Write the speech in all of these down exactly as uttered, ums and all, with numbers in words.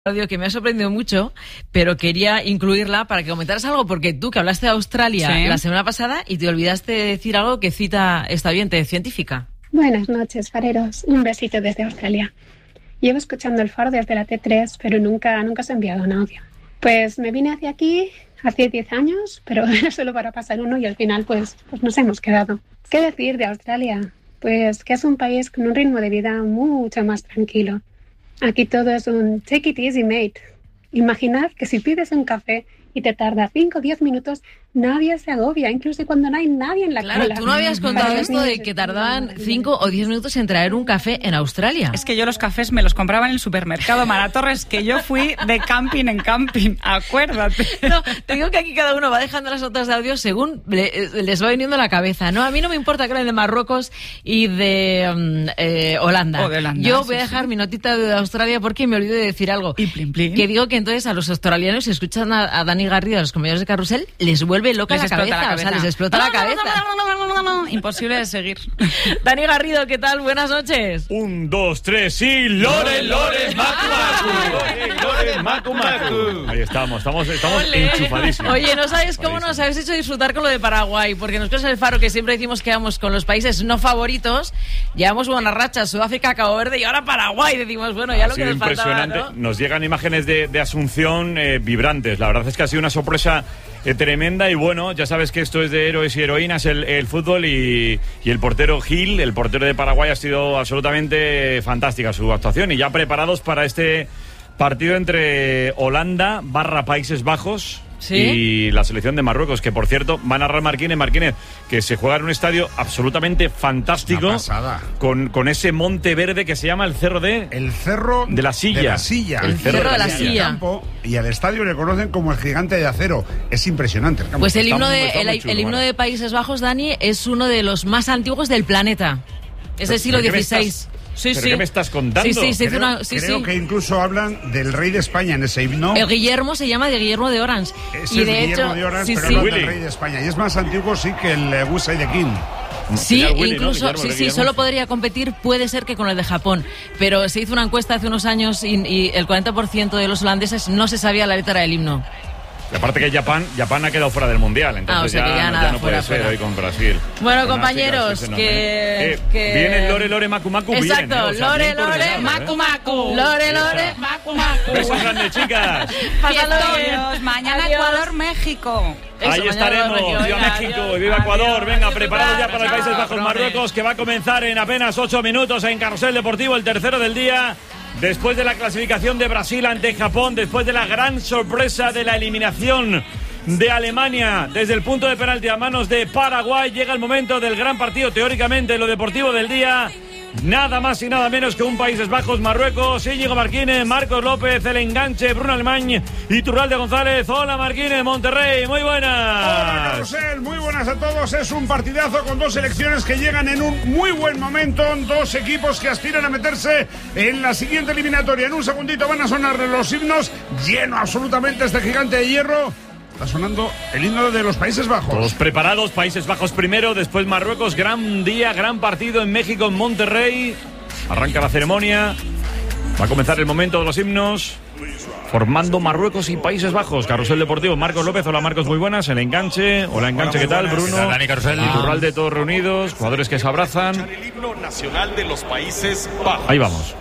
audio que me ha sorprendido mucho, pero quería incluirla para que comentaras algo, porque tú que hablaste de Australia sí. la semana pasada y te olvidaste de decir algo que cita esta oyente científica. Buenas noches, fareros. Un besito desde Australia. Llevo escuchando el faro desde la T tres, pero nunca, nunca os he enviado un audio. Pues me vine hacia aquí hace diez años, pero era solo para pasar uno y al final pues, pues nos hemos quedado. ¿Qué decir de Australia? Pues que es un país con un ritmo de vida mucho más tranquilo. Aquí todo es un take it easy, mate. Imaginad que si pides un café y te tarda cinco o diez minutos, nadie se agobia, incluso cuando no hay nadie en la claro, cola. Claro, tú no habías contado esto de que tardaban cinco o diez minutos en traer un café en Australia. Es que yo los cafés me los compraba en el supermercado Maratorres, que yo fui de camping en camping, acuérdate. No, te digo que aquí cada uno va dejando las notas de audio según le, les va viniendo a la cabeza, ¿no? A mí no me importa que hablen de Marruecos y de um, eh, Holanda. O de Holanda. Yo voy sí, a dejar sí. mi notita de Australia porque me olvidé de decir algo. Y plin, plin. Que digo que entonces a los australianos, si escuchan a, a Dani Garrido, a los compañeros de Carrusel, les vuelve loca les la, cabeza, la cabeza. O sea, les explota no, la cabeza. No, no, no, no, no, no. Imposible de seguir. Dani Garrido, ¿qué tal? Buenas noches. Un, dos, tres y Lore, Lore, Macu, Macu. Lore, Lore, Macu, Macu. Ahí estamos, estamos, estamos enchufadísimos. Oye, no sabes cómo nos habéis hecho disfrutar con lo de Paraguay, porque nosotros en el Faro, que siempre decimos que vamos con los países no favoritos, llevamos buenas rachas, Sudáfrica, Cabo Verde y ahora Paraguay. Decimos, bueno, ya ha lo que nos faltaba, ¿no? Nos llegan imágenes de, de Asunción eh, vibrantes. La verdad es que ha sido una sorpresa eh, tremenda y bueno, ya sabes que esto es de héroes y heroínas el, el fútbol y, y el portero Gil, el portero de Paraguay, ha sido absolutamente fantástica su actuación y ya preparados para este partido entre Holanda barra Países Bajos. ¿Sí? Y la selección de Marruecos, que por cierto va a narrar Marquínez, Marquínez, que se juega en un estadio absolutamente fantástico, con, con ese monte verde que se llama el Cerro de... El Cerro de la Silla. De la Silla. El, el Cerro, cerro de la Silla. Campo, y al estadio le conocen como el Gigante de Acero. Es impresionante el campo. Pues el himno, muy, de, el, chulo, el himno de Países Bajos, Dani, es uno de los más antiguos del planeta. Es del siglo dieciséis. Sí, ¿Pero sí. ¿Qué me estás contando? Sí, sí, sí, creo una, sí, creo sí. que incluso hablan del rey de España en ese himno. El Guillermo se llama de Guillermo de Orange. Ese y es de Guillermo hecho, de Orange, sí, pero sí. hablan del rey de España. Y es más antiguo, sí, que el uh, Gusai de King. Sí, Willy, incluso, ¿no? sí, sí, solo podría competir, puede ser que con el de Japón. Pero se hizo una encuesta hace unos años y, y el cuarenta por ciento de los holandeses no se sabía la letra del himno. Y aparte que Japón, Japón ha quedado fuera del Mundial, entonces ah, o sea ya, que ya, no, nada, ya no fuera, puede ser fuera. hoy con Brasil. Bueno, Con compañeros, África, que, eh, que... Viene Lore, Lore, Macu, Macu. Exacto, bien, ¿eh? O sea, Lore, bien Lore, coordinado, Macu, ¿eh? Macu. Lore, Lore, Macu, Macu. Besos grandes, chicas. Pásalo bien. Mañana Adiós. Ecuador-México. Eso, ahí estaremos, México, viva venga, México, adiós. viva Ecuador, Adiós, venga, adiós, preparados ya adiós, para el Países adiós, Bajos Marruecos, que va a comenzar en apenas ocho minutos en Carrusel Deportivo, el tercero del día, después de la clasificación de Brasil ante Japón, después de la gran sorpresa de la eliminación de Alemania desde el punto de penalti a manos de Paraguay. Llega el momento del gran partido, teóricamente lo deportivo del día. Nada más y nada menos que un Países Bajos Marruecos. Íñigo Marquínez, Marcos López, el enganche, Bruno Alemán y Turralde González. Hola Marquínez, Monterrey, muy buenas. Hola Carrusel, muy buenas a todos. Es un partidazo con dos selecciones que llegan en un muy buen momento, dos equipos que aspiran a meterse en la siguiente eliminatoria. En un segundito van a sonar los himnos, lleno absolutamente este gigante de hierro. Está sonando el himno de los Países Bajos. Todos preparados, Países Bajos primero, después Marruecos. Gran día, gran partido en México, en Monterrey. Arranca la ceremonia. Va a comenzar el momento de los himnos. Formando Marruecos y Países Bajos. Carrusel Deportivo, Marcos López. Hola Marcos, muy buenas. El enganche. Hola enganche, ¿qué tal? Bruno. Dani Carrusel. Y Turralde, todos reunidos. Jugadores que se abrazan. El himno nacional de los Países Bajos. Ahí vamos.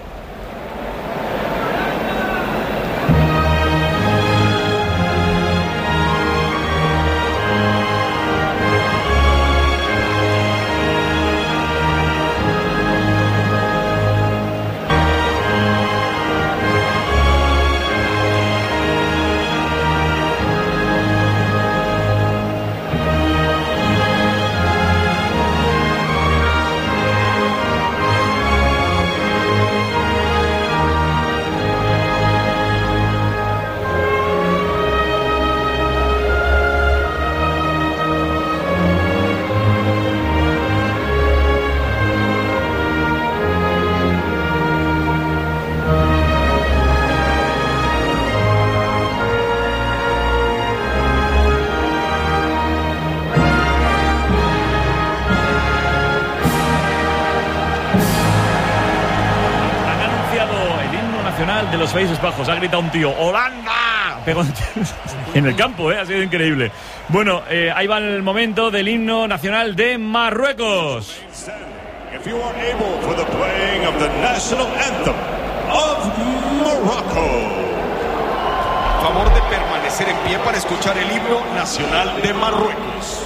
los Países Bajos. Ha gritado un tío, ¡Holanda! Pegó en el campo, ¿eh? Ha sido increíble. Bueno, eh, ahí va el momento del himno nacional de Marruecos. If you are able for the playing of the national anthem of Morocco. Favor de permanecer en pie para escuchar el himno nacional de Marruecos.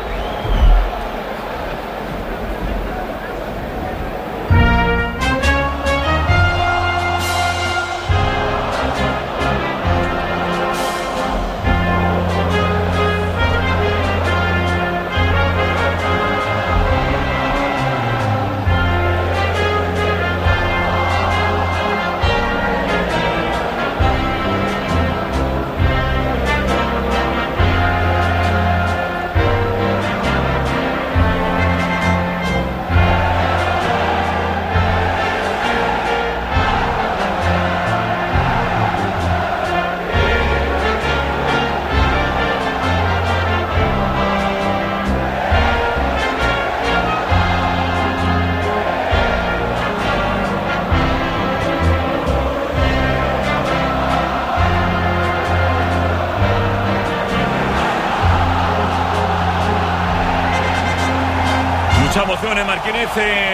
Mucha emoción en Martínez,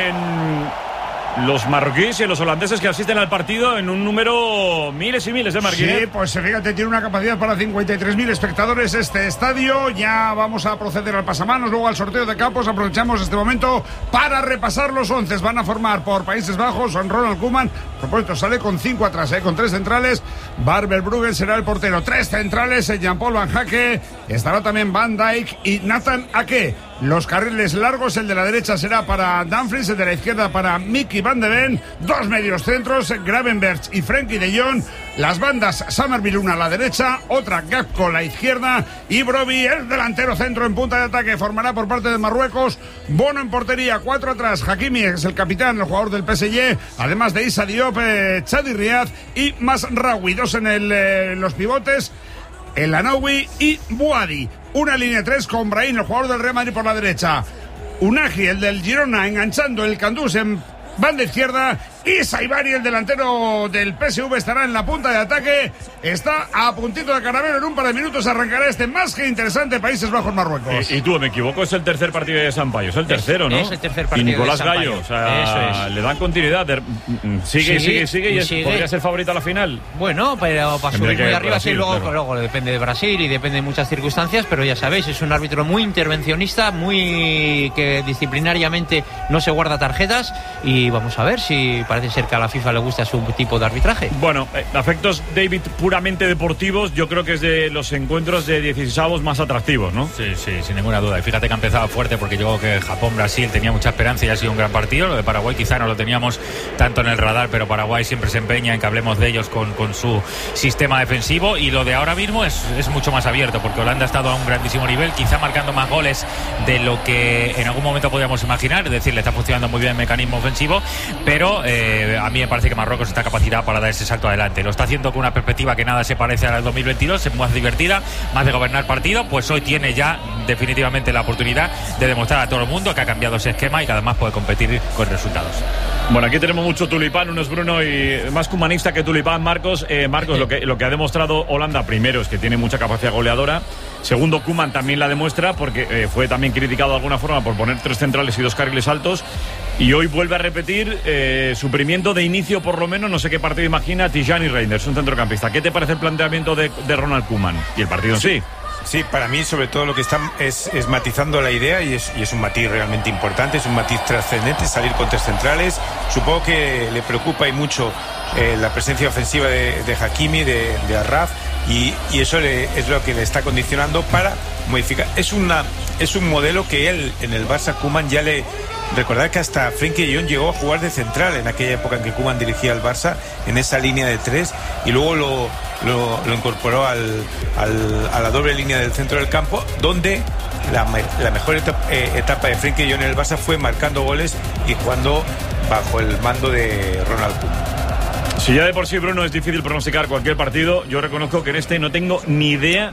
en los marroquíes y en los holandeses que asisten al partido en un número miles y miles de Martínez. Sí, pues fíjate, tiene una capacidad para cincuenta y tres mil espectadores este estadio. Ya vamos a proceder al pasamanos, luego al sorteo de campos. Aprovechamos este momento para repasar los once. Van a formar por Países Bajos son Ronald Koeman. Propuesto sale con cinco atrás, ¿eh? Con tres centrales. Barbel Bruggen será el portero. Tres centrales, Jean-Paul Van Hake. Estará también Van Dijk y Nathan Ake. Los carriles largos, el de la derecha será para Dumfries, el de la izquierda para Mickey Van de Ven. Dos medios centros, Gravenberch y Frenkie de Jong. Las bandas, Summerville una a la derecha, otra Gakpo a la izquierda y Brobbey, el delantero centro en punta de ataque. Formará por parte de Marruecos Bono en portería, cuatro atrás, Hakimi es el capitán, el jugador del P S G, además de Issa Diop, eh, Chadi Riad y Masraoui. Dos en el, eh, los pivotes, el Anaoui y Boadi. Una línea tres con Brahim, el jugador del Real Madrid, por la derecha. Unagi, el del Girona, enganchando el Candús en banda izquierda. Y Saibari, el delantero del P S V, estará en la punta de ataque. Está a puntito de caramelo. En un par de minutos arrancará este más que interesante Países Bajos Marruecos. Y, y tú, me equivoco, es el tercer partido de Sampaio. Es el tercero, es, ¿no? Es el tercer partido y Nicolás de Gallo, o sea, Eso es. le dan continuidad. De, sigue, sí, sigue, sigue, y, y sigue. ¿Podría ser favorito a la final? Bueno, pero para subir muy arriba, Brasil, sí, luego, claro. luego depende de Brasil y depende de muchas circunstancias, pero ya sabéis, es un árbitro muy intervencionista, muy que disciplinariamente no se guarda tarjetas, y vamos a ver si parece ser que a la FIFA le gusta su tipo de arbitraje. Bueno, eh, afectos, David, puramente deportivos, yo creo que es de los encuentros de dieciseisavos más atractivos, ¿no? Sí, sí, sin ninguna duda. Y fíjate que ha empezado fuerte, porque yo creo que Japón-Brasil tenía mucha esperanza y ha sido un gran partido. Lo de Paraguay quizá no lo teníamos tanto en el radar, pero Paraguay siempre se empeña en que hablemos de ellos con, con su sistema defensivo, y lo de ahora mismo es, es mucho más abierto, porque Holanda ha estado a un grandísimo nivel, quizá marcando más goles de lo que en algún momento podíamos imaginar, es decir, le está funcionando muy bien el mecanismo ofensivo, pero eh, a mí me parece que Marruecos está capacidad para dar ese salto adelante. Lo está haciendo con una perspectiva que nada se parece a la del dos mil veintidós, es más divertida, más de gobernar partido. Pues hoy tiene ya definitivamente la oportunidad de demostrar a todo el mundo que ha cambiado ese esquema y que además puede competir con resultados. Bueno, aquí tenemos mucho tulipán, uno es Bruno y más humanista que tulipán, Marcos. Eh, Marcos, lo que, lo que ha demostrado Holanda, primero, es que tiene mucha capacidad goleadora. Segundo, Koeman también la demuestra, porque eh, fue también criticado de alguna forma por poner tres centrales y dos carriles altos. Y hoy vuelve a repetir eh, suprimiento de inicio, por lo menos, no sé qué partido imagina, Tijani Reinders, un centrocampista. ¿Qué te parece el planteamiento de, de Ronald Koeman? Y el partido en sí. Sí, para mí sobre todo lo que están es, es matizando la idea, y es, y es un matiz realmente importante, es un matiz trascendente, salir con tres centrales. Supongo que le preocupa y mucho eh, la presencia ofensiva de, de Hakimi, de, de Arraf, y, y eso le, es lo que le está condicionando para modificar. Es, una, es un modelo que él en el Barça, Koeman, ya le... Recordad que hasta Frenkie de Jong llegó a jugar de central en aquella época en que Koeman dirigía al Barça, en esa línea de tres, y luego lo, lo, lo incorporó al, al, a la doble línea del centro del campo, donde la, la mejor etapa, eh, etapa de Frenkie de Jong en el Barça fue marcando goles y jugando bajo el mando de Ronald Koeman. Si ya de por sí, Bruno, es difícil pronosticar cualquier partido, yo reconozco que en este no tengo ni idea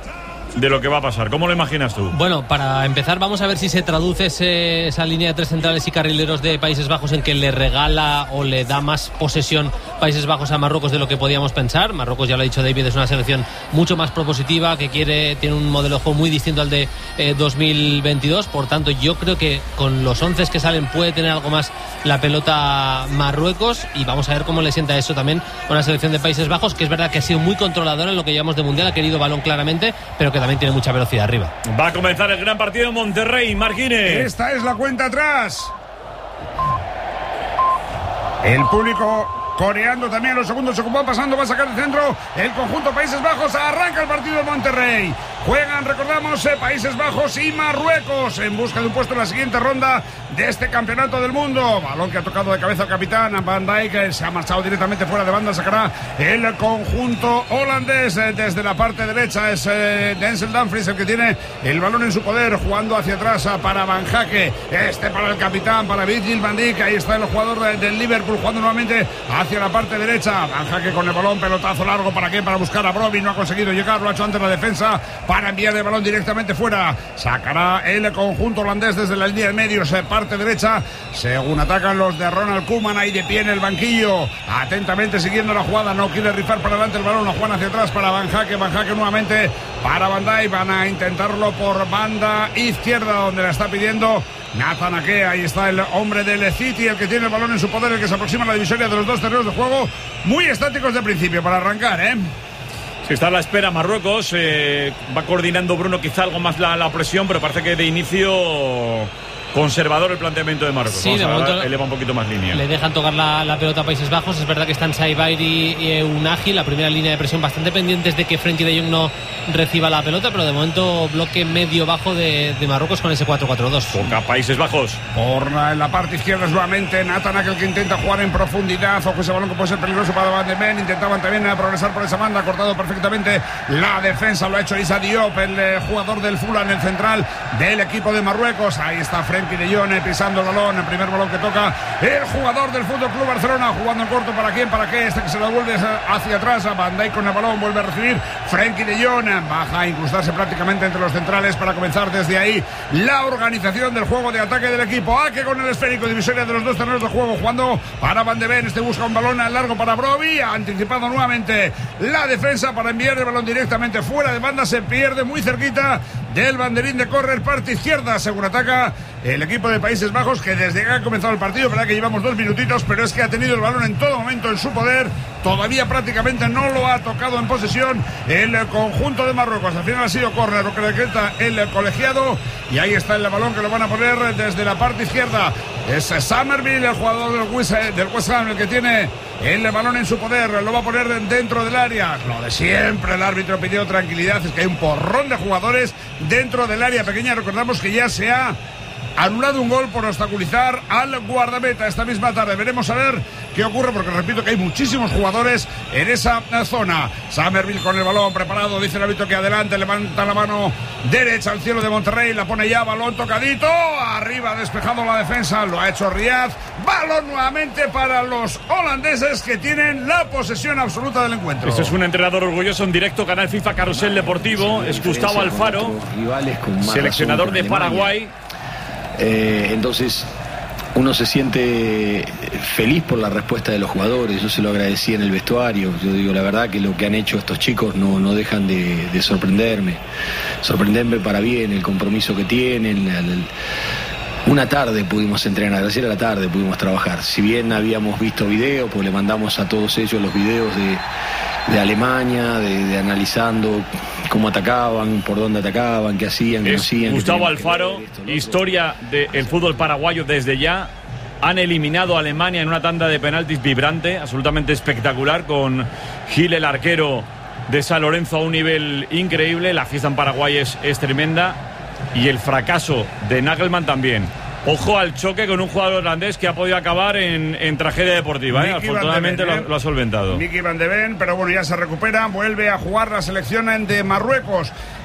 de lo que va a pasar. ¿Cómo lo imaginas tú? Bueno, para empezar vamos a ver si se traduce ese, esa línea de tres centrales y carrileros de Países Bajos en que le regala o le da más posesión Países Bajos a Marruecos de lo que podíamos pensar. Marruecos, ya lo ha dicho David, es una selección mucho más propositiva, que quiere, tiene un modelo de juego muy distinto al de eh, dos mil veintidós. Por tanto, yo creo que con los once que salen puede tener algo más la pelota Marruecos, y vamos a ver cómo le sienta eso también a una selección de Países Bajos, que es verdad que ha sido muy controladora en lo que llevamos de Mundial, ha querido balón claramente, pero que también tiene mucha velocidad arriba. Va a comenzar el gran partido en Monterrey, Marquines. Esta es la cuenta atrás. El público coreando también los segundos, se ocupó pasando, va a sacar el centro el conjunto Países Bajos, arranca el partido de Monterrey. Juegan, recordamos, eh, Países Bajos y Marruecos en busca de un puesto en la siguiente ronda de este campeonato del mundo. Balón que ha tocado de cabeza el capitán Van Dijk, se ha marchado directamente fuera de banda, sacará el conjunto holandés eh, desde la parte derecha. Es eh, Denzel Dumfries el que tiene el balón en su poder, jugando hacia atrás para Van Hake, este para el capitán, para Virgil van Dijk. Ahí está el jugador de, del Liverpool jugando nuevamente hacia la parte derecha. Van Hake con el balón, pelotazo largo, ¿para qué? Para buscar a Brobbey, no ha conseguido llegar, lo ha hecho antes la defensa para enviar el balón directamente fuera. Sacará el conjunto holandés desde la línea de medios, parte derecha, según atacan los de Ronald Koeman, ahí de pie en el banquillo, atentamente siguiendo la jugada, no quiere rifar para adelante el balón, lo juegan hacia atrás para Van Hake, Van Hake nuevamente para Van Dijk, van a intentarlo por banda izquierda, donde la está pidiendo Nathan Ake. Ahí está el hombre del City, el que tiene el balón en su poder, el que se aproxima a la divisoria de los dos terrenos de juego, muy estáticos de principio para arrancar, ¿eh? Si está a la espera Marruecos, eh, va coordinando Bruno quizá algo más la, la presión, pero parece que de inicio conservador el planteamiento de Marruecos. Sí, Vamos de a momento ver, eleva un poquito más línea. Le dejan tocar la, la pelota a Países Bajos. Es verdad que están Saibairi y Unagi, la primera línea de presión, bastante pendientes de que Frenkie de Jong no reciba la pelota, pero de momento bloque medio bajo de, de Marruecos con ese cuatro cuatro dos. Toca Países Bajos. Por la, en la parte izquierda es nuevamente Nathan Ake el que intenta jugar en profundidad. Ojo, ese balón que puede ser peligroso para Van de Ven. Intentaban también progresar por esa banda, cortado perfectamente la defensa, lo ha hecho Issa Diop, el eh, jugador del Fulham, el central del equipo de Marruecos. Ahí está Frenkie de Jong pisando el balón, el primer balón que toca el jugador del Fútbol Club Barcelona, jugando en corto. ¿Para quién? ¿Para qué? Este que se lo vuelve hacia atrás a Van Dijk con el balón, vuelve a recibir Frenkie de Jong, baja a incrustarse prácticamente entre los centrales para comenzar desde ahí la organización del juego de ataque del equipo. Ake con el esférico, divisoria de los dos terrenos de juego, jugando para Van de Ven. Este busca un balón largo para Brobbey, ha anticipado nuevamente la defensa para enviar el balón directamente fuera de banda, se pierde muy cerquita del banderín de córner, parte izquierda, según ataca el equipo de Países Bajos, que desde que ha comenzado el partido, verdad que llevamos dos minutitos, pero es que ha tenido el balón en todo momento en su poder, todavía prácticamente no lo ha tocado en posesión el conjunto de Marruecos. Al final ha sido córner, lo que decreta el colegiado, y ahí está el balón que lo van a poner desde la parte izquierda. Es Summerville, el jugador del West, del West Ham, el que tiene el balón en su poder, lo va a poner dentro del área. Lo de siempre, el árbitro pidió tranquilidad, es que hay un porrón de jugadores dentro del área pequeña. Recordamos que ya se ha anulado un gol por obstaculizar al guardameta esta misma tarde. Veremos a ver qué ocurre, porque repito que hay muchísimos jugadores en esa zona. Summerville con el balón preparado, dice el árbitro que adelante, levanta la mano derecha al cielo de Monterrey, la pone ya, balón tocadito, arriba despejado la defensa, lo ha hecho Riyad, balón nuevamente para los holandeses, que tienen la posesión absoluta del encuentro. Este es un entrenador orgulloso en directo, Canal FIFA Carrusel Deportivo, es Gustavo Alfaro, seleccionador de Paraguay. Eh, entonces uno se siente feliz por la respuesta de los jugadores. Yo se lo agradecí en el vestuario. Yo digo, la verdad que lo que han hecho estos chicos no, no dejan de, de sorprenderme sorprenderme para bien, el compromiso que tienen. El, el, una tarde pudimos entrenar, ayer a la tarde pudimos trabajar. Si bien habíamos visto videos, pues le mandamos a todos ellos los videos de, de Alemania, de, de analizando cómo atacaban, por dónde atacaban, qué hacían, qué no hacían. Gustavo Alfaro, esto, historia del fútbol paraguayo desde ya. Han eliminado a Alemania en una tanda de penaltis vibrante, absolutamente espectacular, con Gil, el arquero de San Lorenzo, a un nivel increíble. La fiesta en Paraguay es, es tremenda. Y el fracaso de Nagelmann también. Ojo al choque con un jugador holandés que ha podido acabar en, en tragedia deportiva, ¿eh? Afortunadamente Ven, ¿eh? lo, lo ha solventado. Mickey Van de Ven, pero bueno, ya se recupera, vuelve a jugar la selección de Marruecos.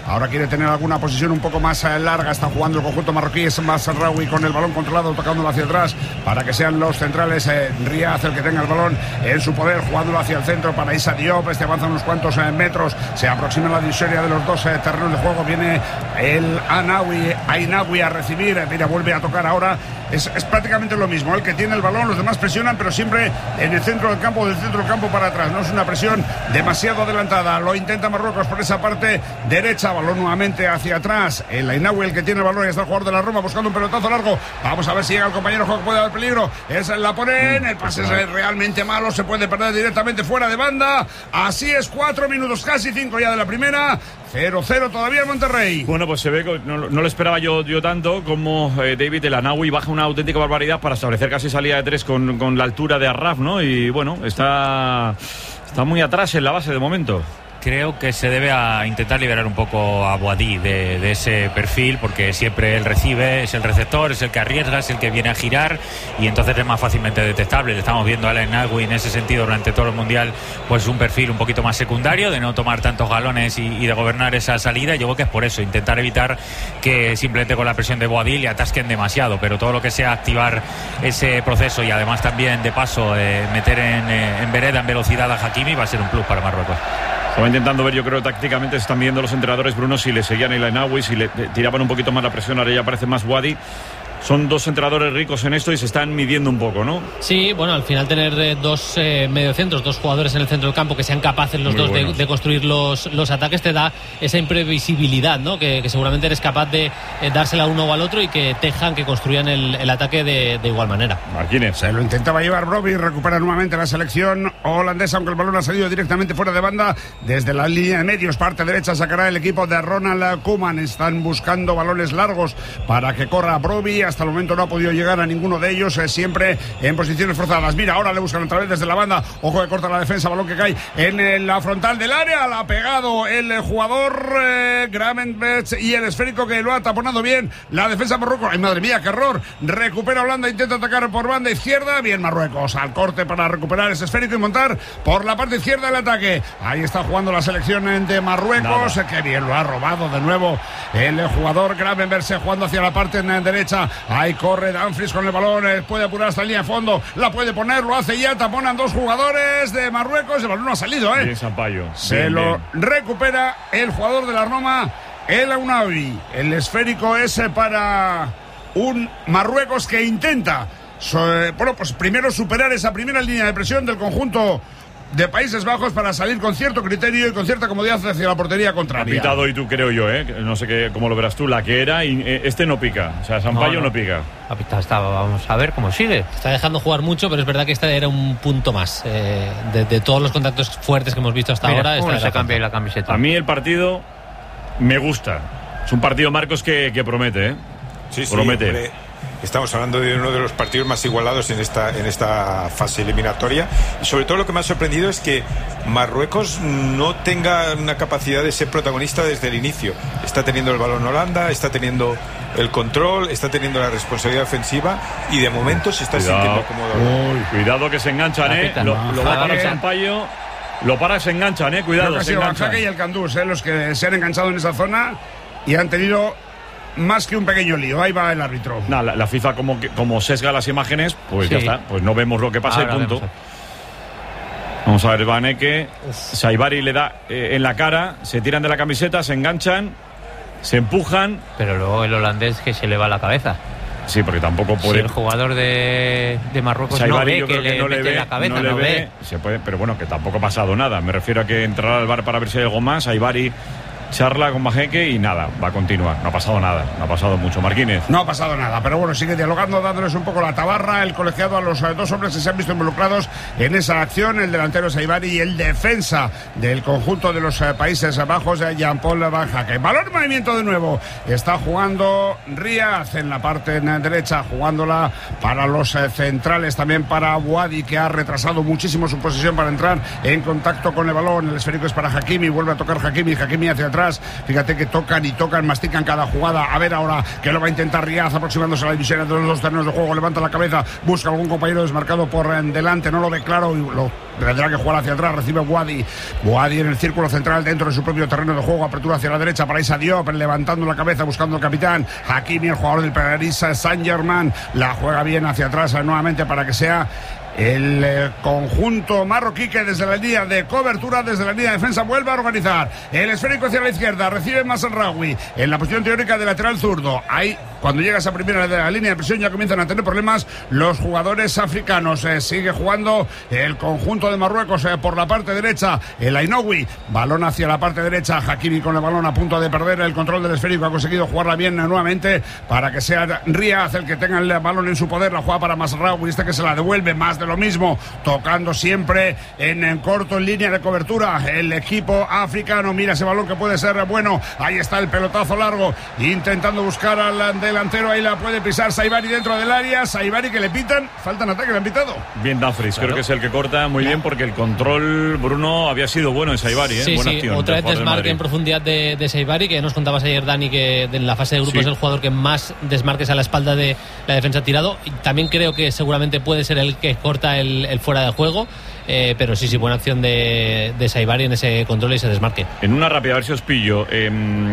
ahora quiere tener alguna posición un poco más eh, larga, está jugando el conjunto marroquí, es Mazraoui con el balón controlado, tocándolo hacia atrás para que sean los centrales, eh, Riaz el que tenga el balón en su poder, jugándolo hacia el centro para Issa Diop, este avanza unos cuantos eh, metros, se aproxima la divisoria de los dos eh, terrenos de juego, viene el Anawi, Ainawi a recibir, eh, mira, vuelve a tocar ahora, es, es prácticamente lo mismo, el que tiene el balón, los demás presionan, pero siempre en el centro del campo, del centro del campo para atrás, no es una presión demasiado adelantada, lo intenta Marruecos por esa parte derecha, balón nuevamente hacia atrás, el Ainawi el que tiene el balón, y está el jugador de la Roma buscando un pelotazo largo, vamos a ver si llega el compañero, puede haber peligro, esa la ponen, el pase es realmente malo, se puede perder directamente fuera de banda, así es, cuatro minutos, casi cinco ya de la primera, cero cero todavía en Monterrey. Bueno, pues se ve que no, no lo esperaba yo, yo tanto como eh, David el Anawi baja una auténtica barbaridad para establecer casi salida de tres con, con la altura de Arraf, ¿no? Y bueno, está, está muy atrás en la base de momento. Creo que se debe a intentar liberar un poco a Boadí de, de ese perfil, porque siempre él recibe, es el receptor, es el que arriesga, es el que viene a girar, y entonces es más fácilmente detectable. Le estamos viendo a Ainawi en ese sentido durante todo el Mundial, pues un perfil un poquito más secundario, de no tomar tantos galones y, y de gobernar esa salida. Yo creo que es por eso, intentar evitar que simplemente con la presión de Boadí le atasquen demasiado, pero todo lo que sea activar ese proceso y además también de paso eh, meter en, eh, en vereda, en velocidad a Hakimi, va a ser un plus para Marruecos. Estaba intentando ver, yo creo, tácticamente están viendo los entrenadores, Bruno, si le seguían el Ainawi, si le tiraban un poquito más la presión, ahora ya parece más Boadí. Son dos entrenadores ricos en esto y se están midiendo un poco, ¿no? Sí, bueno, al final tener eh, dos eh, mediocentros, dos jugadores en el centro del campo que sean capaces los Muy dos de, de construir los, los ataques, te da esa imprevisibilidad, ¿no? Que, que seguramente eres capaz de eh, dársela a uno o al otro y que tejan, que construyan el, el ataque de, de igual manera. Martínez. Se lo intentaba llevar Brobbey, recupera nuevamente la selección holandesa, aunque el balón ha salido directamente fuera de banda. Desde la línea de medios, parte derecha, sacará el equipo de Ronald Koeman. Están buscando balones largos para que corra Brobbey. Hasta el momento no ha podido llegar a ninguno de ellos, eh, siempre en posiciones forzadas. Mira, ahora le buscan otra vez desde la banda. Ojo que corta la defensa, balón que cae en el, la frontal del área. La ha pegado el eh, jugador eh, Gravenberch, y el esférico que lo ha taponado bien la defensa Marruecos. Ay, madre mía, qué error. Recupera Holanda, intenta atacar por banda izquierda. Bien Marruecos, al corte para recuperar ese esférico y montar por la parte izquierda el ataque. Ahí está jugando la selección de Marruecos. Nada. Qué bien lo ha robado de nuevo el jugador Gravenberch, jugando hacia la parte derecha. Ahí corre Dumfries con el balón, puede apurar hasta la línea de fondo, la puede poner, lo hace ya, taponan dos jugadores de Marruecos, el balón no ha salido, ¿eh? Bien, Sampaio. Se bien, lo bien. recupera el jugador de la Roma, el Ainawi. El esférico es para un Marruecos que intenta, bueno, pues primero superar esa primera línea de presión del conjunto de Países Bajos para salir con cierto criterio y con cierta comodidad hacia la portería contraria. Ha pitado y tú, creo yo, ¿eh? No sé qué, cómo lo verás tú, la que era, y este no pica. O sea, Sampaio no, no. no pica. Ha pitado, estaba, vamos a ver cómo sigue. Está dejando jugar mucho, pero es verdad que este era un punto más. Eh, de, de todos los contactos fuertes que hemos visto hasta Mira, ahora. Se cambia la camiseta. A mí el partido me gusta. Es un partido, Marcos, que, que promete, ¿eh? Sí, sí, promete. Hombre. Estamos hablando de uno de los partidos más igualados en esta, en esta fase eliminatoria, y sobre todo lo que me ha sorprendido es que Marruecos no tenga una capacidad de ser protagonista desde el inicio. Está teniendo el balón Holanda, está teniendo el control, está teniendo la responsabilidad ofensiva y de momento se está cuidado, sintiendo cómodo. Uy, cuidado que se enganchan, ¿eh? Lo, lo va a parar Sampaio, lo para, se enganchan, ¿eh? Cuidado, se enganchan. Y el Candús, ¿eh? Los que se han enganchado en esa zona y han tenido más que un pequeño lío. Ahí va el árbitro. Nah, la, la FIFA como, como sesga las imágenes, pues sí. Ya está, pues no vemos lo que pasa y punto. Vamos a ver, Vaneke, Saibari le da eh, en la cara, se tiran de la camiseta, se enganchan, se empujan. Pero luego el holandés que se le va la cabeza. Sí, porque tampoco puede. Si el jugador de, de Marruecos Saibari, no ve que, que le no le ve la cabeza, no, le no ve, ve. Se puede, pero bueno, que tampoco ha pasado nada. Me refiero a que entrará al bar para ver si hay algo más. Saibari charla con Majeke y nada, va a continuar. No ha pasado nada, no ha pasado mucho. Marquínez. No ha pasado nada, pero bueno, sigue dialogando, dándoles un poco la tabarra, el colegiado a los eh, dos hombres que se han visto involucrados en esa acción, el delantero Saibari y el defensa del conjunto de los eh, Países Bajos, eh, Jean-Paul Van Haken. Balón en movimiento de nuevo. Está jugando Riaz en la parte en derecha, jugándola para los eh, centrales, también para Boadí, que ha retrasado muchísimo su posición para entrar en contacto con el balón. El esférico es para Hakimi, vuelve a tocar Hakimi, Hakimi hacia atrás. atrás. Fíjate que tocan y tocan, mastican cada jugada. A ver ahora que lo va a intentar Riaz, aproximándose a la división de los dos terrenos de juego. Levanta la cabeza, busca algún compañero desmarcado por delante, no lo ve claro y lo tendrá que jugar hacia atrás. Recibe Wadi. Wadi en el círculo central dentro de su propio terreno de juego. Apertura hacia la derecha para Issa Diop, levantando la cabeza, buscando al capitán Hakimi, el jugador del Paris Saint-Germain. La juega bien hacia atrás nuevamente para que sea el eh, conjunto marroquí que desde la línea de cobertura, desde la línea de defensa, vuelve a organizar el esférico hacia la izquierda. Recibe Mazraoui en la posición teórica de lateral zurdo. Ahí, cuando llega esa primera de la línea de presión, ya comienzan a tener problemas los jugadores africanos. Eh, sigue jugando el conjunto de Marruecos eh, por la parte derecha. El Ainoui, balón hacia la parte derecha. Hakimi con el balón a punto de perder el control del esférico. Ha conseguido jugarla bien eh, nuevamente para que sea Riaz el que tenga el balón en su poder. La juega para Mazraoui, este que se la devuelve, más de lo mismo, tocando siempre en, en corto, en línea de cobertura el equipo africano. Mira ese balón que puede ser bueno, ahí está el pelotazo largo, intentando buscar al delantero, ahí la puede pisar Saibari dentro del área. Saibari que le pitan, falta en ataque, le han pitado. Bien Dumfries, claro. Creo que es el que corta muy bien, porque el control, Bruno, había sido bueno en Saibari, ¿eh? Sí, Buena sí, acción, otra vez desmarque en profundidad de, de Saibari, que nos contabas ayer, Dani, que en la fase de grupos sí. Es el jugador que más desmarques a la espalda de la defensa ha tirado, y también creo que seguramente puede ser el que corta el, el fuera de juego, eh, pero sí, sí, buena acción de, de Saibari en ese control y ese desmarque. En una rápida, a ver si os pillo, eh,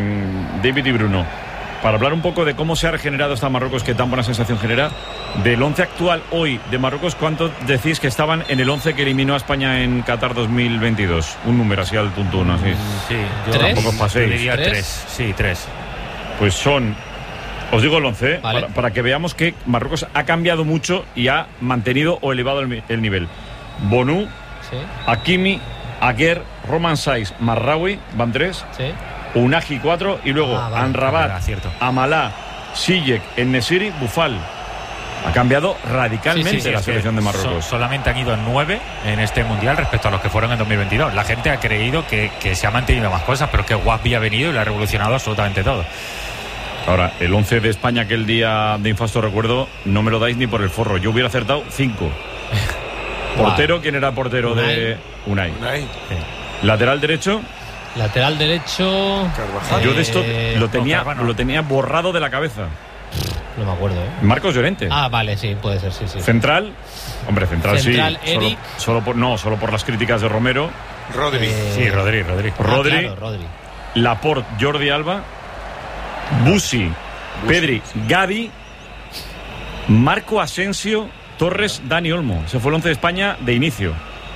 David y Bruno, para hablar un poco de cómo se ha regenerado esta Marruecos, que tan buena sensación genera, del once actual hoy de Marruecos. ¿Cuánto decís que estaban en el once que eliminó a España en Qatar dos mil veintidós? Un número así al tuntuno, así. Sí, yo ¿Tres? Tampoco os paséis. Yo diría ¿Tres? tres, sí, tres. Pues son, os digo el once, ¿eh? Vale. para, para que veamos que Marruecos ha cambiado mucho y ha mantenido o elevado el, el nivel. Bonu, sí. Hakimi, Aguer, Roman Saiz, Marraoui, van tres. Sí. Unagi cuatro y luego ah, vale, Amrabat, vale, Amalá, Sijek, Ennesiri, Bufal. Ha cambiado radicalmente sí, sí, sí, la selección de Marruecos. So, solamente han ido nueve en este mundial respecto a los que fueron en dos mil veintidós. La gente ha creído que, que se ha mantenido más cosas, pero que Guasbi ha venido y lo ha revolucionado absolutamente todo. Ahora, el once de España aquel día de infasto recuerdo, no me lo dais ni por el forro. Yo hubiera acertado cinco. Portero, ¿quién era portero Unai. de Unai? Unai. Sí. Lateral derecho. Lateral derecho. Carvajal. Yo de esto eh, lo tenía, no, lo tenía borrado de la cabeza. No me acuerdo, ¿eh? Marcos Llorente. Ah, vale, sí, puede ser, sí, sí. Central. Hombre, central, Central, sí. Solo, Eric. solo por, no, solo por las críticas de Romero. Rodri. Eh, Sí, Rodri, Rodri. ah, Rodri. claro, Rodri. Laporte, Jordi Alba. Busi, Pedri, Gavi. Marco Asensio, Torres, Dani Olmo. Ese fue el once de España de inicio.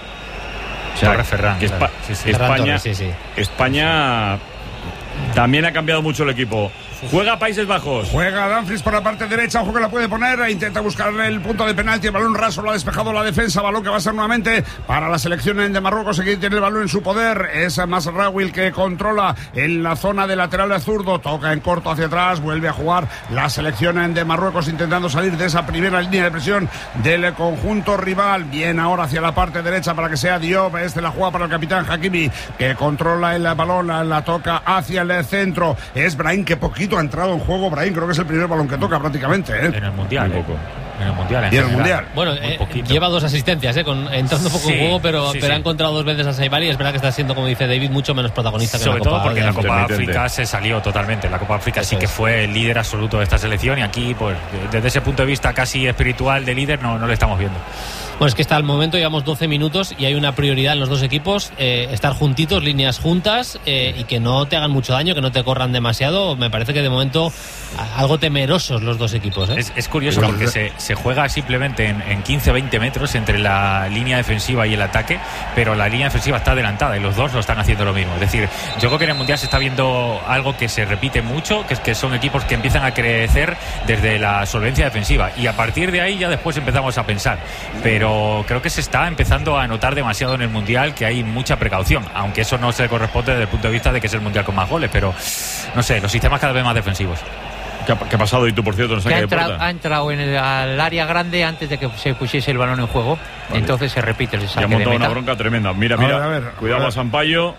O sea, Torres, Ferran, que claro. Espa- Sí, sí. Ferran España, Torres, sí, sí. España también ha cambiado mucho el equipo. Juega Países Bajos. Juega Dumfries por la parte derecha, ojo que la puede poner, intenta buscarle el punto de penalti, el balón raso, lo ha despejado la defensa, balón que va a ser nuevamente para la selección de Marruecos, que tiene el balón en su poder, es Mazraoui el que controla en la zona de lateral de zurdo, toca en corto hacia atrás, vuelve a jugar la selección de Marruecos intentando salir de esa primera línea de presión del conjunto rival, bien ahora hacia la parte derecha para que sea Diop, este la juega para el capitán Hakimi, que controla el balón, la, la toca hacia el centro, es Brahim, que poquito ha entrado en juego Brahim, creo que es el primer balón que toca prácticamente, ¿eh? En el mundial. Muy eh. poco. En el mundial. En Y en el general. mundial. Bueno, Muy eh, poquito. lleva dos asistencias, eh, con, entrando un poco Sí, en juego, pero, sí, pero sí. ha encontrado dos veces a Saibari. Es verdad que está siendo, como dice David, mucho menos protagonista que en Sobre la Copa. todo porque en la Copa Intermitente. África se salió totalmente. La Copa África sí Eso que es. fue el líder absoluto de esta selección, y aquí, pues, desde ese punto de vista casi espiritual de líder, no, no le estamos viendo. Bueno, es que hasta el momento llevamos doce minutos y hay una prioridad en los dos equipos, eh, estar juntitos, líneas juntas, eh, y que no te hagan mucho daño, que no te corran demasiado. Me parece que de momento a- algo temerosos los dos equipos, ¿eh? Es, es curioso porque se, se juega simplemente en, en quince a veinte metros entre la línea defensiva y el ataque, pero la línea defensiva está adelantada y los dos lo están haciendo lo mismo. Es decir, yo creo que en el Mundial se está viendo algo que se repite mucho, que es que son equipos que empiezan a crecer desde la solvencia defensiva, y a partir de ahí ya después empezamos a pensar. Pero creo que se está empezando a notar demasiado en el Mundial que hay mucha precaución, aunque eso no se corresponde desde el punto de vista de que es el Mundial con más goles, pero no sé, los sistemas cada vez más defensivos. ¿Qué ha, qué ha pasado? Y tú, por cierto, no Que saque ha de entrado, puerta. ha entrado en el al área grande antes de que se pusiese el balón en juego. Vale. Entonces se repite el Ya ha saque de montado una meta. bronca tremenda. Mira, A mira. ver, a ver, Cuidado a a, ver. Sampaio.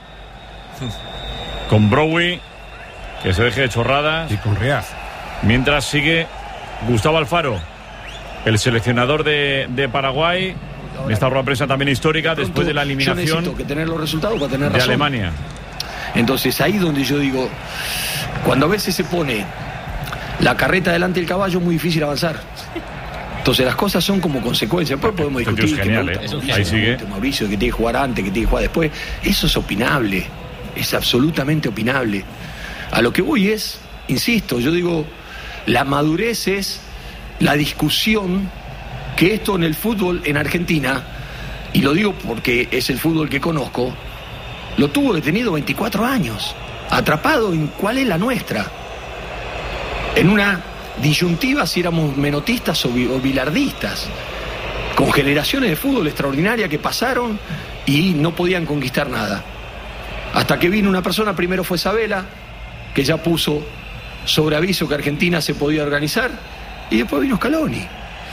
Con Browy, que se deje de chorradas. Y con Riaz. Mientras sigue Gustavo Alfaro, el seleccionador de, de Paraguay. En esta rueda de prensa también histórica, después de la Yo eliminación necesito que tener los resultados para tener de razón. Alemania. Entonces ahí donde yo digo, cuando a veces se pone la carreta delante del caballo, es muy difícil avanzar. Entonces las cosas son como consecuencias. Después podemos discutir es genial, que ¿eh? Mauricio, Ahí sigue. que Mauricio, que tiene que jugar antes, que tiene que jugar después. Eso es opinable, es absolutamente opinable. A lo que voy es, insisto, yo digo, la madurez es la discusión que esto en el fútbol en Argentina, y lo digo porque es el fútbol que conozco, lo tuvo detenido veinticuatro años, atrapado en cuál es la nuestra, en una disyuntiva si éramos menotistas o, vi, o bilardistas, con generaciones de fútbol extraordinarias que pasaron y no podían conquistar nada. Hasta que vino una persona, primero fue Sabela, que ya puso sobre aviso que Argentina se podía organizar, y después vino Scaloni.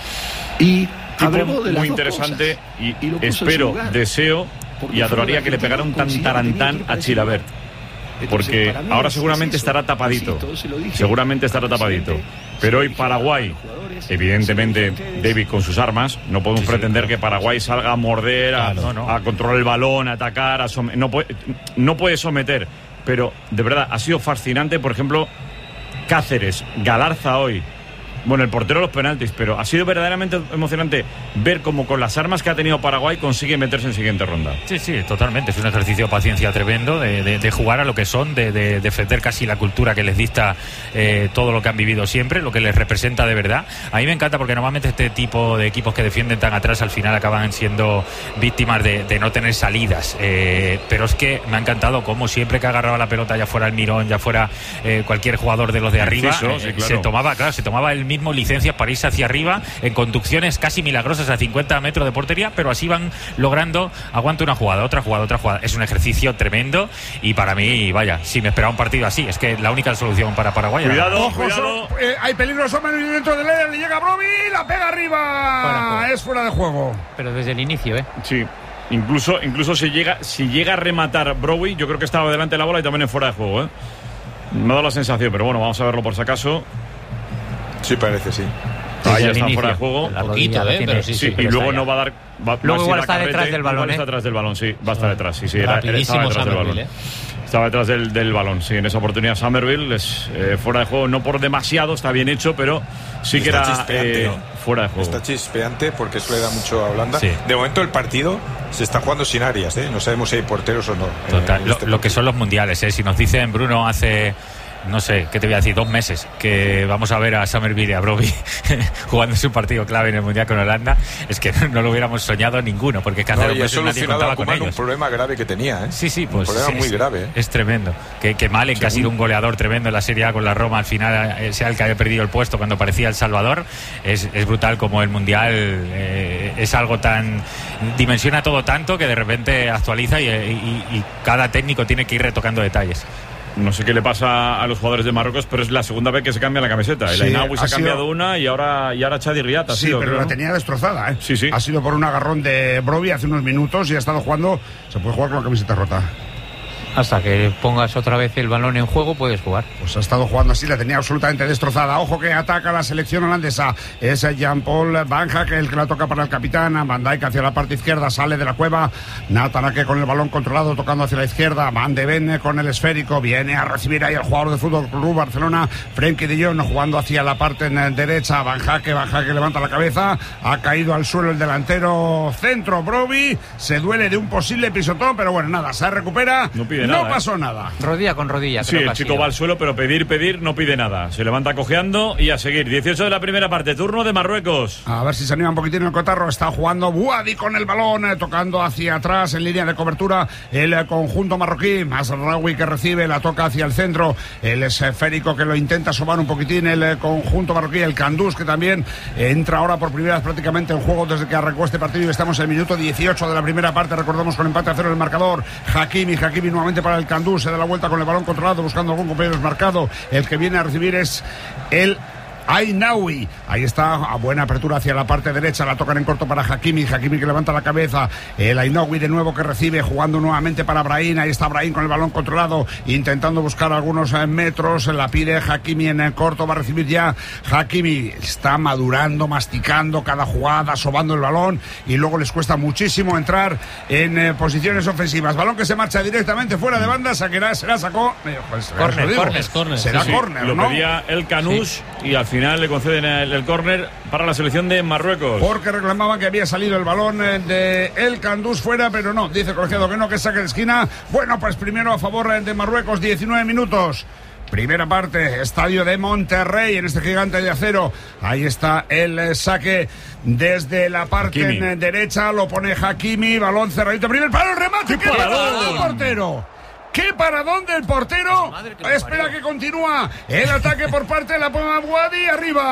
Y habló de las muy dos interesante cosas, y, y lo puso en su espero, lugar. deseo Porque y adoraría fue que le pegara un tan tarantán a Chilabert. Porque para mí ahora es- seguramente es eso. estará tapadito. Insisto, se lo dije. Seguramente estará tapadito. Pero hoy Paraguay, evidentemente, David con sus armas, no podemos pretender que Paraguay salga a morder, a, Claro, no, no. a controlar el balón, a atacar, a som- no, puede, no puede someter. Pero de verdad ha sido fascinante, por ejemplo, Cáceres, Galarza hoy. Bueno, el portero de los penaltis, pero ha sido verdaderamente emocionante ver cómo con las armas que ha tenido Paraguay consigue meterse en siguiente ronda. Sí, sí, totalmente. Es un ejercicio de paciencia tremendo, de, de, de jugar a lo que son, de, de defender casi la cultura que les dicta eh, todo lo que han vivido siempre, lo que les representa de verdad. A mí me encanta porque normalmente este tipo de equipos que defienden tan atrás al final acaban siendo víctimas de, de no tener salidas. Eh, pero es que me ha encantado cómo siempre que agarraba la pelota, ya fuera el Mirón, ya fuera eh, cualquier jugador de los de arriba, Preciso, eh, sí, claro. se tomaba, claro, se tomaba el mismo licencias para irse hacia arriba en conducciones casi milagrosas a cincuenta metros de portería, pero así van logrando, aguanta una jugada, otra jugada, otra jugada. Es un ejercicio tremendo y para mí, vaya, si me esperaba un partido así, es que la única solución para Paraguay. Cuidado, Ojo, cuidado. so- eh, hay peligro, Sommer dentro del área, le llega Brovi, la pega arriba. Fuera de juego. Es fuera de juego. Pero desde el inicio, ¿eh? Sí. Incluso, incluso si llega, si llega a rematar Browy, yo creo que estaba delante de la bola y también en fuera de juego, ¿eh? Me ha dado la sensación, pero bueno, vamos a verlo por si acaso. Sí, parece, sí. Desde Ahí ya el está inicio. fuera de juego. La Poquito, rodilla la ¿eh? tiene- Pero sí, Sí, sí. y luego está no ya. va a dar. Va, Luego va a igual ir está a detrás Carrete, del balón, igual ¿eh? está detrás del balón, sí. Va a estar detrás, sí, sí. Era, estaba Rapidísimo detrás del balón. Somerville, ¿eh? Estaba detrás del, del balón, sí. En esa oportunidad Somerville es eh, fuera de juego, no por demasiado, está bien hecho, pero sí que Está era chispeante, eh, ¿no? fuera de juego. Está chispeante porque eso le da mucho a Holanda. Sí. De momento el partido se está jugando sin áreas, ¿eh? No sabemos si hay porteros o no. Total, en lo, este lo que partido. son los mundiales, ¿eh? Si nos dicen, Bruno, hace, no sé, ¿qué te voy a decir? Dos meses que vamos a ver a Somerville y a Broby jugando su partido clave en el mundial con Holanda, es que no lo hubiéramos soñado ninguno, porque que hace No, dos y ha meses nadie solucionado contaba a con Koeman un ellos. problema grave que tenía, ¿eh? Sí, sí, pues un problema es, muy grave, ¿eh? es tremendo. Que, que Malen, que ha sido un goleador tremendo en la Serie A con la Roma, al final eh, sea el que haya perdido el puesto cuando parecía El Salvador. Es, es brutal como el Mundial eh, es algo tan... dimensiona todo tanto que de repente actualiza y, y- y cada técnico tiene que ir retocando detalles. No sé qué le pasa a los jugadores de Marruecos, pero es la segunda vez que se cambia la camiseta. El Sí, Ainaoui se ha ha cambiado sido- una y ahora, y ahora Chadi Riata. ha Sí, sido, pero creo, la ¿no? tenía destrozada, ¿eh? Sí, sí. Ha sido por un agarrón de Brovi hace unos minutos y ha estado jugando. Se puede jugar con la camiseta rota. Hasta que pongas otra vez el balón en juego, puedes jugar. Pues ha estado jugando así, la tenía absolutamente destrozada. Ojo que ataca la selección holandesa. Es Jean-Paul Van Hake el que la toca para el capitán. Van Dijk hacia la parte izquierda, sale de la cueva. Nathan Ake con el balón controlado, tocando hacia la izquierda. Van de Ven con el esférico. Viene a recibir ahí el jugador de Fútbol Club Barcelona, Frenkie de Jong, jugando hacia la parte en derecha. Van Hake, Van Hake levanta la cabeza. Ha caído al suelo el delantero centro, Broby. Se duele de un posible pisotón, pero bueno, nada, se recupera. No pide No nada, ¿eh? pasó nada. Rodilla con rodilla. Sí, creo el que ha chico sido. va al suelo, pero pedir, pedir, no pide nada. Se levanta cojeando y a seguir. dieciocho de la primera parte, turno de Marruecos. A ver si se anima un poquitín el cotarro. Está jugando Buadi con el balón, eh, tocando hacia atrás en línea de cobertura el eh, conjunto marroquí. Masraoui que recibe, la toca hacia el centro. El esférico que lo intenta asomar un poquitín el eh, conjunto marroquí. El Candús que también entra ahora por primera vez prácticamente en juego desde que arrancó este partido. Estamos en el minuto dieciocho de la primera parte. Recordamos con empate a cero el marcador. Hakimi, Hakimi nuevamente para el Candús. Se da la vuelta con el balón controlado, buscando algún compañero desmarcado. El que viene a recibir es el Ainaoui. Ahí está, a buena apertura hacia la parte derecha, la tocan en corto para Hakimi, Hakimi que levanta la cabeza, el Ainaoui de nuevo que recibe, jugando nuevamente para Brahim, ahí está Brahim con el balón controlado, intentando buscar algunos metros, la pide Hakimi en el corto, va a recibir ya Hakimi, está madurando, masticando cada jugada, sobando el balón, y luego les cuesta muchísimo entrar en eh, posiciones ofensivas. Balón que se marcha directamente fuera de banda, saquerá, será sacó, eh, pues, corner, corner, corner, será sí, sí, corner, lo ¿no? pedía el Canús sí. Y al final le conceden el, el córner para la selección de Marruecos. Porque reclamaban que había salido el balón de El Candús fuera, pero no, dice el colegiado que no, que saque de esquina. Bueno, pues primero a favor de Marruecos, diecinueve minutos. Primera parte, estadio de Monterrey, en este gigante de acero. Ahí está el saque desde la parte Hakimi. Derecha, lo pone Hakimi, balón cerradito, primer palo, el remate, ¡qué parado del portero! ¡Qué paradón del portero! Que Espera parió. Que continúa el ataque por parte de la Poma Wadi,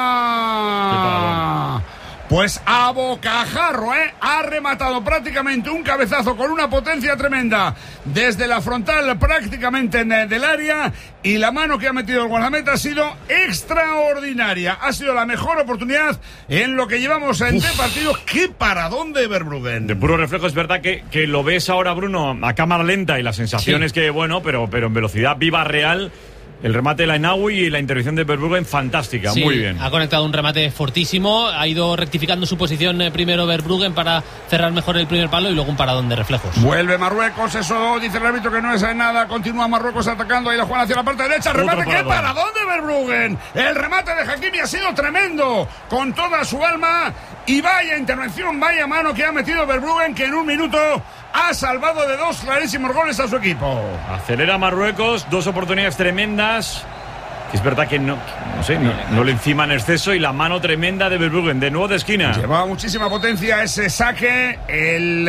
arriba. Pues a bocajarro, ¿eh? Ha rematado prácticamente un cabezazo con una potencia tremenda desde la frontal prácticamente en el, del área, y la mano que ha metido el guardameta ha sido extraordinaria. Ha sido la mejor oportunidad en lo que llevamos en este partido. ¡Qué paradón de Verbruggen! De puro reflejo, es verdad que, que lo ves ahora, Bruno, a cámara lenta, y la sensación sí. es que, bueno, pero, pero en velocidad viva real. El remate de la Ainaoui y la intervención de Verbruggen fantástica, sí, muy bien. Ha conectado un remate fortísimo, ha ido rectificando su posición eh, primero Verbruggen para cerrar mejor el primer palo y luego un paradón de reflejos. Vuelve Marruecos, eso dice el árbitro que no es nada, continúa Marruecos atacando, ahí la juegan hacia la parte derecha, remate, ¡qué paradón de Verbruggen! El remate de Hakimi ha sido tremendo, con toda su alma, y vaya intervención, vaya mano que ha metido Verbruggen, que en un minuto ha salvado de dos clarísimos goles a su equipo. Acelera Marruecos, dos oportunidades tremendas. Es verdad que no, no sé, no, no le encima en exceso, y la mano tremenda de Verbruggen, de nuevo de esquina. Lleva muchísima potencia ese saque, el,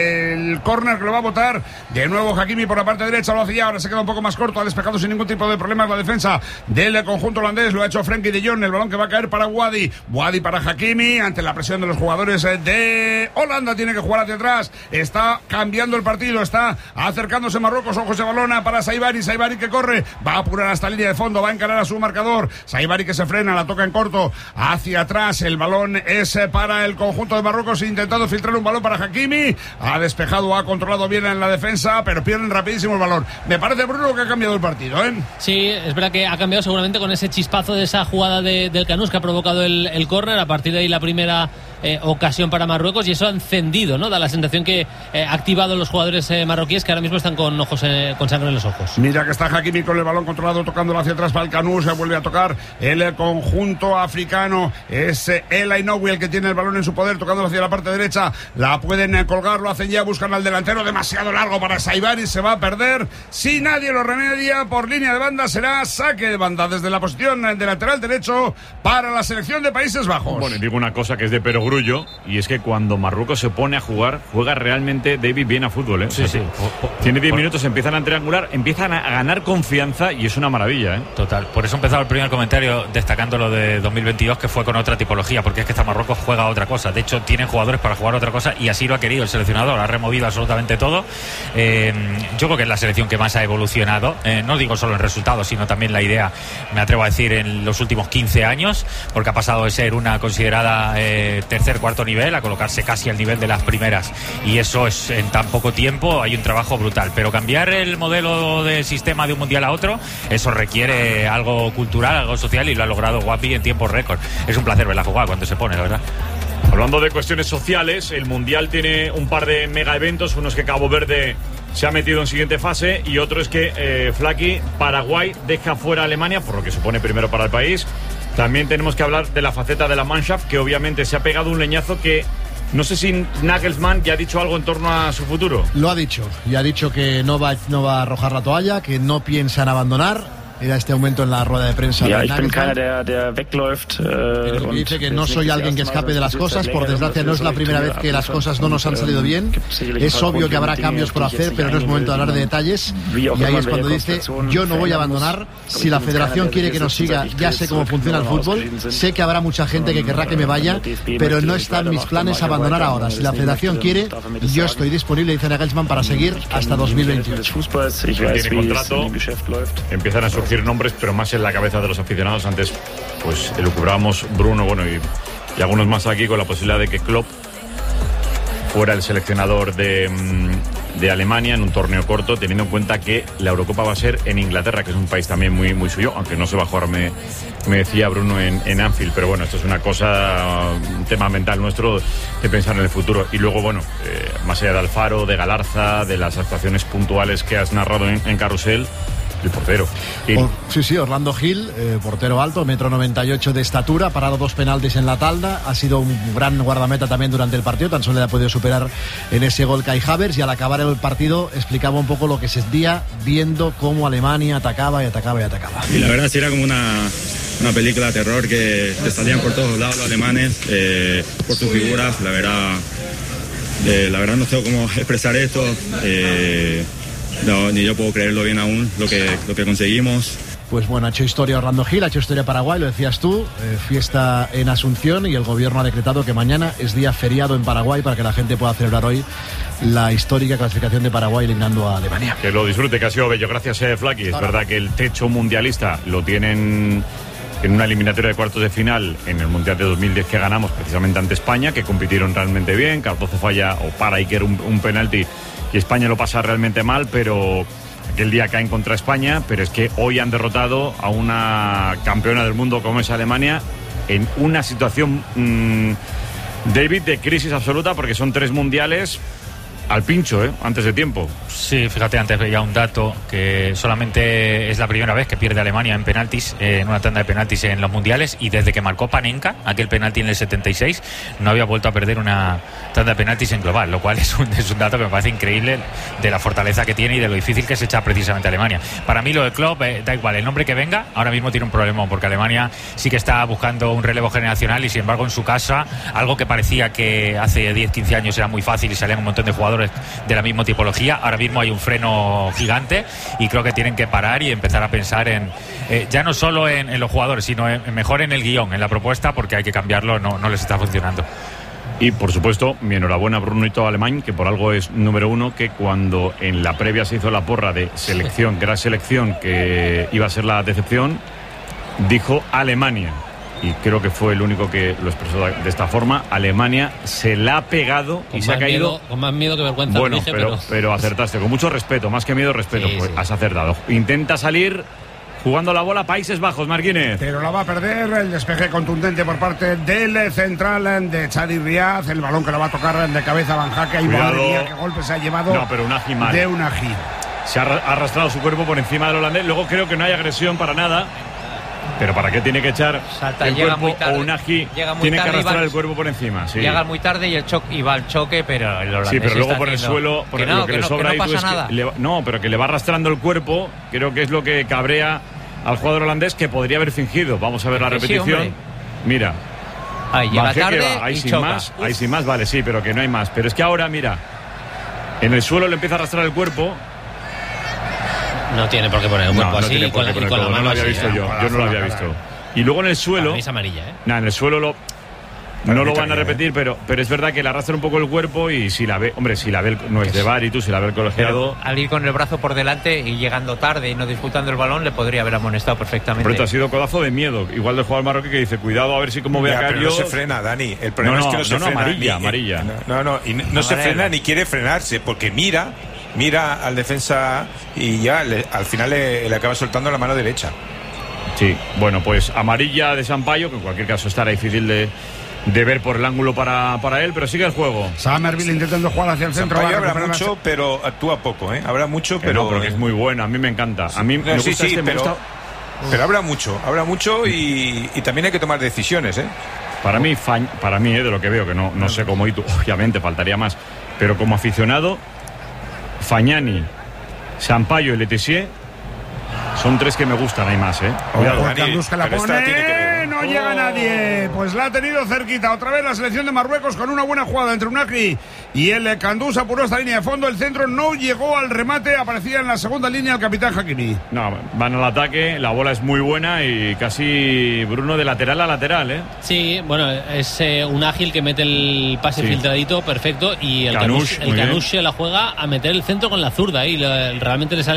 el córner que lo va a botar de nuevo Hakimi por la parte derecha, lo hacía, ahora se queda un poco más corto, ha despejado sin ningún tipo de problemas la defensa del conjunto holandés, lo ha hecho Frenkie de Jong, el balón que va a caer para Wadi, Wadi para Hakimi, ante la presión de los jugadores de Holanda, tiene que jugar hacia atrás, está cambiando el partido, está acercándose Marruecos, ojos de balona para Saibari, Saibari que corre, va a apurar hasta la línea de fondo, va a encarar a su marcador, Saibari que se frena, la toca en corto, hacia atrás, el balón es para el conjunto de Marruecos, intentando filtrar un balón para Hakimi, ha despejado, ha controlado bien en la defensa, pero pierden rapidísimo el balón. Me parece, Bruno, que ha cambiado el partido, ¿eh? Sí, es verdad que ha cambiado seguramente con ese chispazo de esa jugada de, del Canús que ha provocado el, el córner, a partir de ahí la primera eh, ocasión para Marruecos, y eso ha encendido, ¿no? Da la sensación que eh, ha activado los jugadores eh, marroquíes, que ahora mismo están con ojos eh, con sangre en los ojos. Mira que está Hakimi con el balón controlado, tocándolo hacia atrás para el Canús, se vuelve a tocar el conjunto africano, es el Ainaoui el que tiene el balón en su poder, tocándolo hacia la parte derecha, la pueden colgar, lo hacen ya, buscan al delantero, demasiado largo para Saibari, se va a perder, si nadie lo remedia, por línea de banda será saque de banda desde la posición de lateral derecho para la selección de Países Bajos. Bueno, digo una cosa que es de perogrullo, y es que cuando Marruecos se pone a jugar, juega realmente David bien a fútbol, ¿eh? Sí, o sea, sí. Tiene diez minutos, empiezan a triangular, empiezan a ganar confianza, y es una maravilla, ¿eh? Total, por eso empezaba el primer comentario destacando lo de dos mil veintidós, que fue con otra tipología, porque es que esta Marruecos juega otra cosa, de hecho tienen jugadores para jugar otra cosa, y así lo ha querido el seleccionador, ha removido absolutamente todo. eh, yo creo que es la selección que más ha evolucionado, eh, no digo solo en resultados, sino también la idea, me atrevo a decir, en los últimos quince años, porque ha pasado de ser una considerada eh, tercer, cuarto nivel a colocarse casi al nivel de las primeras, y eso es en tan poco tiempo, hay un trabajo brutal, pero cambiar el modelo de sistema de un mundial a otro, eso requiere algo cultural, algo social, y lo ha logrado Wapi en tiempo récord. Es un placer verla jugar cuando se pone, la verdad. Hablando de cuestiones sociales, el Mundial tiene un par de mega eventos, uno es que Cabo Verde se ha metido en siguiente fase, y otro es que eh, Flaky, Paraguay deja fuera a Alemania, por lo que supone primero para el país. También tenemos que hablar de la faceta de la Mannschaft, que obviamente se ha pegado un leñazo que no sé si Nagelsmann ya ha dicho algo en torno a su futuro. Lo ha dicho, y ha dicho que no va, no va a arrojar la toalla, que no piensa en abandonar. Era este momento en la rueda de prensa. Ja, de ich bin keiner, der, der wegläuft. Äh, y dice que no soy alguien que escape de las cosas. Por desgracia, no es la primera vez que las cosas no nos han salido bien. Es obvio que habrá cambios por hacer, pero no es momento de hablar de detalles. Y ahí es cuando dice: yo no voy a abandonar. Si la federación quiere que nos siga, ya sé cómo funciona el fútbol. Sé que habrá mucha gente que querrá que me vaya, pero no están mis planes abandonar ahora. Si la federación quiere, yo estoy disponible, dice Nagelsmann, para seguir hasta dos mil veintiocho. Tiene contrato, empiezan a surgir decir nombres, pero más en la cabeza de los aficionados. Antes, pues, elucubrábamos Bruno, bueno, y, y algunos más aquí con la posibilidad de que Klopp fuera el seleccionador de, de Alemania en un torneo corto, teniendo en cuenta que la Eurocopa va a ser en Inglaterra, que es un país también muy, muy suyo, aunque no se va a jugar, me, me decía Bruno, en, en Anfield. Pero bueno, esto es una cosa, un tema mental nuestro de pensar en el futuro. Y luego, bueno, eh, más allá de Alfaro, de Galarza, de las actuaciones puntuales que has narrado en, en Carrusel, el portero. Or, sí, sí, Orlando Gil, eh, portero alto, metro noventa y ocho de estatura, parado dos penaltis en la talda, ha sido un gran guardameta también durante el partido, tan solo le ha podido superar en ese gol Kai Havertz, y al acabar el partido explicaba un poco lo que se sentía viendo cómo Alemania atacaba y atacaba y atacaba. Y la verdad sí era como una, una película de terror que te salían por todos lados los alemanes, eh, por sus figuras, la verdad, eh, la verdad no sé cómo expresar esto. Eh, No, ni yo puedo creerlo bien aún, lo que, lo que conseguimos. Pues bueno, ha hecho historia Orlando Gil, ha hecho historia Paraguay, lo decías tú, eh, fiesta en Asunción, y el gobierno ha decretado que mañana es día feriado en Paraguay para que la gente pueda celebrar hoy la histórica clasificación de Paraguay eliminando a Alemania. Que lo disfrute, que ha sido bello. Gracias, eh, Flaky. Es verdad que el techo mundialista lo tienen en una eliminatoria de cuartos de final en el Mundial de dos mil diez que ganamos precisamente ante España, que compitieron realmente bien. Cardozo falla o para Iker un, un penalti y España lo pasa realmente mal, pero aquel día caen contra España. Pero es que hoy han derrotado a una campeona del mundo como es Alemania en una situación, mmm, David, de crisis absoluta, porque son tres mundiales al pincho, ¿eh? Antes de tiempo. Sí, fíjate, antes veía un dato que solamente es la primera vez que pierde Alemania en penaltis, eh, en una tanda de penaltis en los mundiales, y desde que marcó Panenka aquel penalti en el setenta y seis no había vuelto a perder una tanda de penaltis en global, lo cual es un, es un dato que me parece increíble de la fortaleza que tiene y de lo difícil que se echa precisamente Alemania. Para mí lo de Klopp, eh, da igual, el nombre que venga, ahora mismo tiene un problema, porque Alemania sí que está buscando un relevo generacional, y sin embargo en su casa, algo que parecía que hace diez, quince años era muy fácil y salían un montón de jugadores de la misma tipología, ahora mismo hay un freno gigante, y creo que tienen que parar y empezar a pensar en, eh, ya no solo en, en los jugadores, sino en, mejor en el guión, en la propuesta, porque hay que cambiarlo, no, no les está funcionando. Y por supuesto, mi enhorabuena a Bruno y todo Alemán, que por algo es número uno, que cuando en la previa se hizo la porra de selección, gran selección, que iba a ser la decepción, dijo Alemania. Y creo que fue el único que lo expresó de esta forma. Alemania se la ha pegado y se ha caído. Miedo, con más miedo que vergüenza. Bueno, dije, pero, pero... pero acertaste, con mucho respeto, más que miedo, respeto. Sí, pues sí. Has acertado. Intenta salir jugando la bola Países Bajos, Marquínez. Pero la va a perder. El despeje contundente por parte del central de Chadi Riaz. El balón que lo va a tocar de cabeza Van Hake. Y madre mía, qué golpe se ha llevado. No, pero Unagi mal. De Unagi. Se ha arrastrado su cuerpo por encima del holandés. Luego creo que no hay agresión para nada. Pero ¿para qué tiene que echar Salta, el llega cuerpo? muy tarde, o Unagi llega muy tiene tarde que arrastrar va, el cuerpo por encima. Sí. Llega muy tarde y el choque y va al choque, pero el holandés sí, pero luego está por el haciendo... suelo, por que no, lo que, que le no, sobra que no ahí, pasa tú, nada. es que le, no, pero que le va arrastrando el cuerpo, creo que es lo que cabrea al jugador holandés, que podría haber fingido. Vamos a ver la sí, repetición. Sí, mira. Ahí llega tarde va. Ahí y sin choca. más, ahí sin más, vale, sí, pero que no hay más. Pero es que ahora, mira, en el suelo le empieza a arrastrar el cuerpo. No tiene por qué poner el cuerpo no, no así, con, la, y con la mano. No lo había así, visto ¿eh? yo, yo no lo había visto. Y luego en el suelo. Es amarilla, ¿eh? Nah, en el suelo lo. No lo van a repetir, pero, pero es verdad que le arrastra un poco el cuerpo, y si la ve, hombre, si la ve, el, no es de V A R y tú, si la ve el colegiado. Pero al ir con el brazo por delante y llegando tarde y no disputando el balón, le podría haber amonestado perfectamente. Pero esto ha sido codazo de miedo, igual del jugador marroquí, que dice, cuidado a ver si como ve a caer yo. No se frena, Dani. El problema no, no, es que no, no se no, frena. amarilla, ni, amarilla. No, no, y no, no se frena ni quiere frenarse, porque mira, mira al defensa y ya le, al final le, le acaba soltando la mano derecha. Sí, bueno, pues amarilla de Sampaio, que en cualquier caso estará difícil de, de ver por el ángulo para, para él, pero sigue el juego. Summerville intentando jugar hacia el centro. Sampaio habla mucho, pero actúa poco, ¿eh? Habla mucho, pero... No, pero que es muy bueno, a mí me encanta. A mí no, me sí, gusta sí, este, pero, me gusta... pero habla mucho, habla mucho y, y también hay que tomar decisiones, ¿eh? Para mí, para mí, eh, de lo que veo, que no, no sé cómo, y tú, obviamente faltaría más, pero como aficionado, Fagnani, Sampaio y Letizier son tres que me gustan, hay más, ¿eh? Cuidado, Candús que la pone, no llega oh. nadie. Pues la ha tenido cerquita. Otra vez la selección de Marruecos con una buena jugada entre Unagi y el Candús. Apuró esta línea de fondo. El centro no llegó al remate. Aparecía en la segunda línea el capitán Hakimi. No, van al ataque. La bola es muy buena y casi Bruno de lateral a lateral, ¿eh? Sí, bueno, es eh, un ágil que mete el pase sí. filtradito, perfecto. Y el Canush, el Canush se la juega a meter el centro con la zurda. Y le, realmente le sale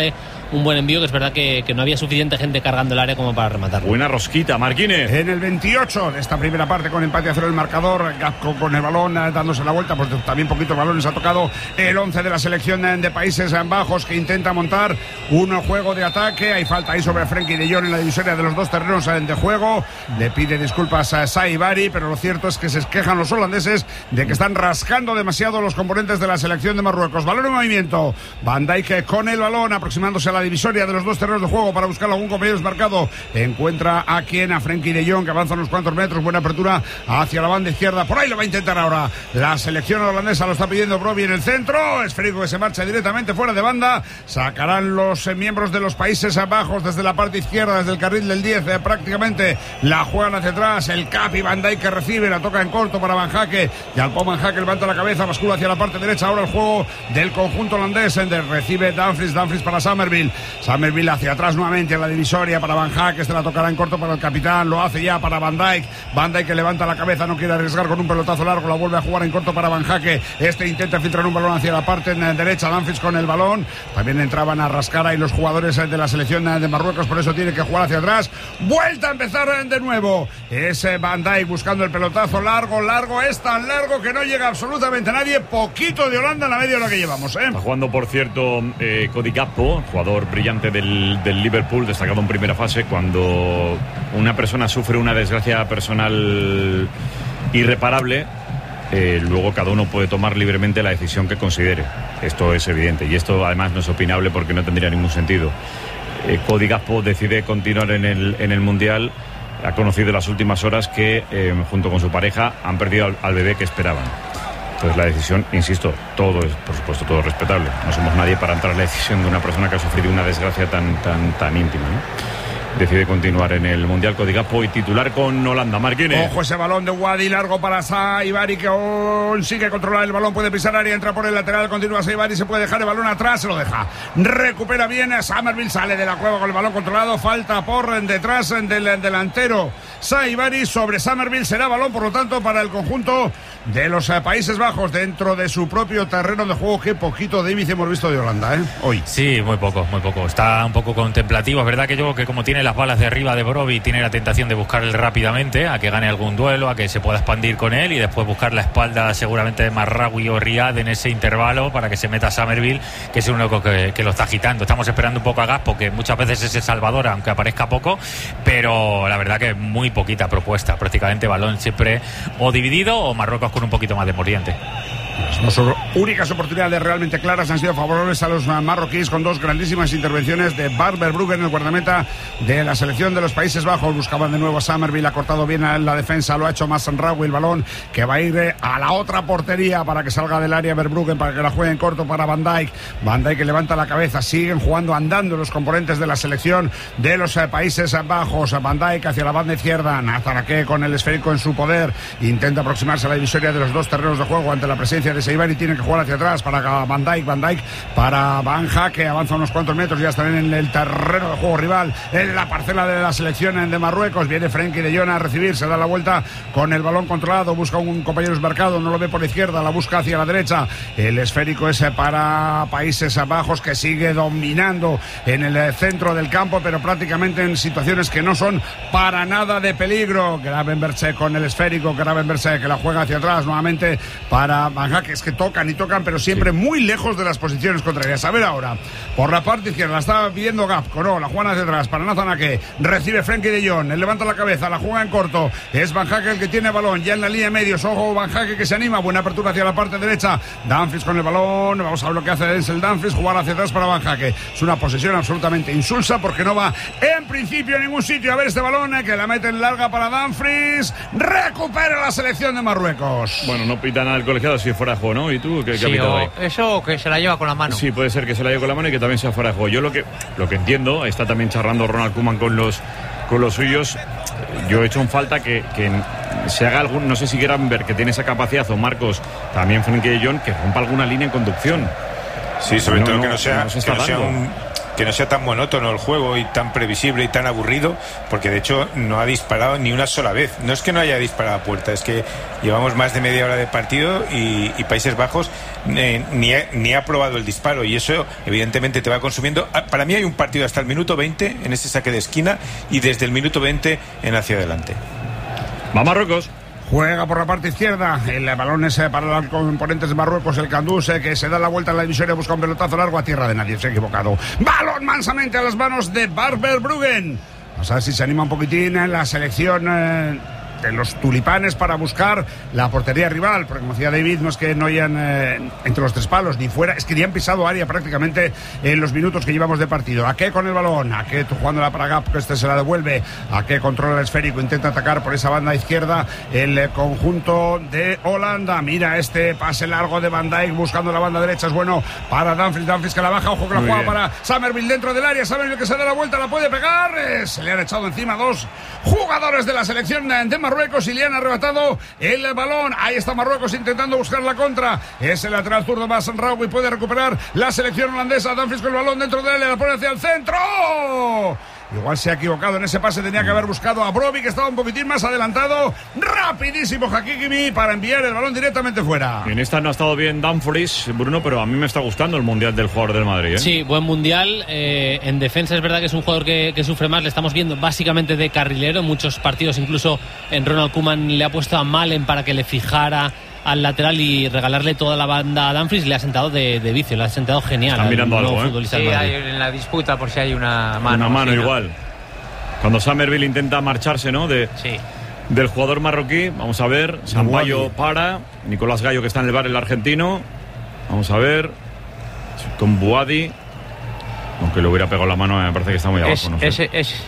un buen envío, que es verdad que, que no había suficiente gente cargando el área como para rematar. Buena rosquita, Marquines. En el veintiocho de esta primera parte, con empate a cero el marcador, Gapco con el balón dándose la vuelta, pues también poquitos balones ha tocado el once de la selección de Países Bajos, que intenta montar un juego de ataque. Hay falta ahí sobre Frenkie de Jong en la divisoria de los dos terrenos de juego. Le pide disculpas a Saibari, pero lo cierto es que se quejan los holandeses de que están rascando demasiado los componentes de la selección de Marruecos. Balón en movimiento, Van Dijk con el balón, aproximándose a la divisoria de los dos terrenos de juego para buscar algún compañero desmarcado. Encuentra a quien, a Frenkie de Jong, que avanza unos cuantos metros, buena apertura hacia la banda izquierda, por ahí lo va a intentar ahora la selección holandesa, lo está pidiendo Brobbey en el centro, esférico que se marcha directamente fuera de banda. Sacarán los eh, miembros de los Países Bajos desde la parte izquierda, desde el carril del diez, eh, prácticamente la juegan hacia atrás. El Capi, Van Dijk que recibe, la toca en corto para Van Hake, y al Van Hake levanta la cabeza, bascula hacia la parte derecha. Ahora el juego del conjunto holandés, eh, recibe Dumfries, Dumfries para Summerville, Summerville hacia atrás nuevamente en la divisoria para Van Hake, este la tocará en corto para el capitán, lo hace ya para Van Dijk, Van Dijk que levanta la cabeza, no quiere arriesgar con un pelotazo largo, la vuelve a jugar en corto para Van Hake, este intenta filtrar un balón hacia la parte derecha, Dumfries con el balón, también entraban a rascar ahí los jugadores de la selección de Marruecos, por eso tiene que jugar hacia atrás, vuelta a empezar de nuevo, ese Van Dijk buscando el pelotazo largo, largo, es tan largo que no llega absolutamente nadie, poquito de Holanda en la media hora que llevamos, ¿eh? Está jugando, por cierto, eh, Cody Gakpo, jugador brillante del, del Liverpool, destacado en primera fase. Cuando una persona sufre una desgracia personal irreparable, eh, luego cada uno puede tomar libremente la decisión que considere. Esto es evidente, y esto además no es opinable porque no tendría ningún sentido. eh, Cody Gakpo decide continuar en el, en el Mundial. Ha conocido en las últimas horas que eh, junto con su pareja han perdido al, al bebé que esperaban. Entonces la decisión, insisto, todo es, por supuesto, todo respetable. No somos nadie para entrar en la decisión de una persona que ha sufrido una desgracia tan, tan, tan íntima, ¿no? Decide continuar en el Mundial Cody Gakpo y titular con Holanda. Marquines. Ojo ese balón de Wadi largo para Saibari, que consigue controlar el balón, puede pisar área, entra por el lateral, continúa Saibari, se puede dejar el balón atrás, se lo deja, recupera bien, Summerville sale de la cueva con el balón controlado, falta por detrás del delantero Saibari sobre Summerville, será balón por lo tanto para el conjunto de los Países Bajos dentro de su propio terreno de juego. Qué poquito David hemos visto de Holanda, ¿eh? Hoy. Sí, muy poco, muy poco. Está un poco contemplativo. Es verdad que yo, que como tiene las balas de arriba de Brobbey, tiene la tentación de buscarle rápidamente, a que gane algún duelo, a que se pueda expandir con él y después buscar la espalda seguramente de Marraoui o Riyad en ese intervalo para que se meta Summerville, que es el único que, que lo está agitando. Estamos esperando un poco a Gakpo, que muchas veces es el salvador, aunque aparezca poco, pero la verdad que muy poquita propuesta. Prácticamente balón siempre o dividido o Marruecos con un poquito más de moriente. Las dos únicas oportunidades realmente claras han sido favorables a los marroquíes, con dos grandísimas intervenciones de Bart Verbruggen, el guardameta de la selección de los Países Bajos. Buscaban de nuevo a Summerville, ha cortado bien a la defensa, lo ha hecho más Raoui, el balón que va a ir a la otra portería para que salga del área Verbruggen, para que la juegue en corto para Van Dijk. Van Dijk que levanta la cabeza, siguen jugando andando los componentes de la selección de los Países Bajos. Van Dijk hacia la banda izquierda, Nazaraké con el esférico en su poder, intenta aproximarse a la divisoria de los dos terrenos de juego ante la presencia de Saibari, tiene que jugar hacia atrás para Van Dijk, Van Dijk para Van Hake, avanza unos cuantos metros, ya están en el terreno de juego rival, en la parcela de la selección de Marruecos. Viene Frenkie de Jong a recibir, se da la vuelta con el balón controlado, busca un compañero esbarcado, no lo ve por la izquierda, la busca hacia la derecha, el esférico es para Países Bajos, que sigue dominando en el centro del campo, pero prácticamente en situaciones que no son para nada de peligro. Gravenberch con el esférico, Gravenberch que la juega hacia atrás nuevamente para Van Hake, es que tocan y tocan, pero siempre sí, muy lejos de las posiciones contrarias. A ver ahora, por la parte izquierda, la está pidiendo Gakpo, no, la juega hacia atrás para Nazaraké, recibe Frenkie de Jong, él levanta la cabeza, la juega en corto, es Van Hake el que tiene balón, ya en la línea de medios, ojo Van Hake que se anima, buena apertura hacia la parte derecha, Dumfries con el balón, vamos a ver lo que hace Denzel Dumfries, jugar hacia atrás para Van Hake, es una posesión absolutamente insulsa porque no va en principio a ningún sitio. A ver este balón, eh, que la mete en larga para Dumfries, recupera la selección de Marruecos. Bueno, no pita nada el colegiado si fuera de juego, ¿no? ¿Y tú qué, qué sí, o ahí? Eso que se la lleva con la mano. Sí, puede ser que se la lleve con la mano y que también sea fuera de juego. Yo lo que, lo que entiendo, está también charlando Ronald Koeman con los, con los suyos. Yo he hecho en falta que, que se haga algún, no sé si quieran ver que tiene esa capacidad, o Marcos, también Frenkie de Jong, que rompa alguna línea en conducción. Sí, sobre no, todo no, que no sea, no, se que no sea un, que no sea tan monótono el juego y tan previsible y tan aburrido, porque de hecho no ha disparado ni una sola vez. No es que no haya disparado a puerta, es que llevamos más de media hora de partido y, y Países Bajos eh, ni, ha, ni ha probado el disparo, y eso evidentemente te va consumiendo. Para mí hay un partido hasta el minuto veinte en ese saque de esquina y desde el minuto veinte en hacia adelante. Va Marruecos. Juega por la parte izquierda, el balón es para los componentes de Marruecos, el Candús, que se da la vuelta en la divisoria, busca un pelotazo largo a tierra de nadie, se ha equivocado. Balón mansamente a las manos de Barber Bruggen. Vamos a ver si se anima un poquitín en la selección eh, de los tulipanes para buscar la portería rival, porque como decía David, no es que no hayan eh, entre los tres palos ni fuera, es que ya han pisado área prácticamente en los minutos que llevamos de partido. A qué con el balón, a qué jugándola para Gap, que este se la devuelve, a qué controla el esférico, intenta atacar por esa banda izquierda el eh, conjunto de Holanda. Mira este pase largo de Van Dijk buscando la banda derecha, es bueno para Dumfries, Dumfries que la baja, ojo que la Muy juega bien. para Somerville dentro del área, Somerville que se da la vuelta, la puede pegar, eh, se le han echado encima dos jugadores de la selección de Marruecos y le han arrebatado el balón. Ahí está Marruecos intentando buscar la contra, es el lateral zurdo Basan Raoui, puede recuperar la selección holandesa. Dumfries con el balón dentro de él, la pone hacia el centro. Igual se ha equivocado en ese pase, tenía que haber buscado a Brobbey, que estaba un poquitín más adelantado. Rapidísimo Hakimi para enviar el balón directamente fuera. En esta no ha estado bien Dumfries, Bruno, pero a mí me está gustando el mundial del jugador del Madrid, ¿eh? Sí, buen mundial. Eh, en defensa es verdad que es un jugador que, que sufre más. Le estamos viendo básicamente de carrilero. En muchos partidos, incluso en Ronald Koeman le ha puesto a Malen para que le fijara al lateral y regalarle toda la banda a Dumfries. Le ha sentado de, de vicio, le ha sentado genial. Están mirando algo, ¿eh? Sí, hay en la disputa por si hay una mano. Una mano sí, ¿no? igual. Cuando Somerville intenta marcharse, ¿no? De, sí. Del jugador marroquí. Vamos a ver. Sambayo para. Nicolás Gallo, que está en el bar, el argentino. Vamos a ver. Con Buadi. Aunque le hubiera pegado la mano, me parece que está muy abajo. Es, no sé. es, es...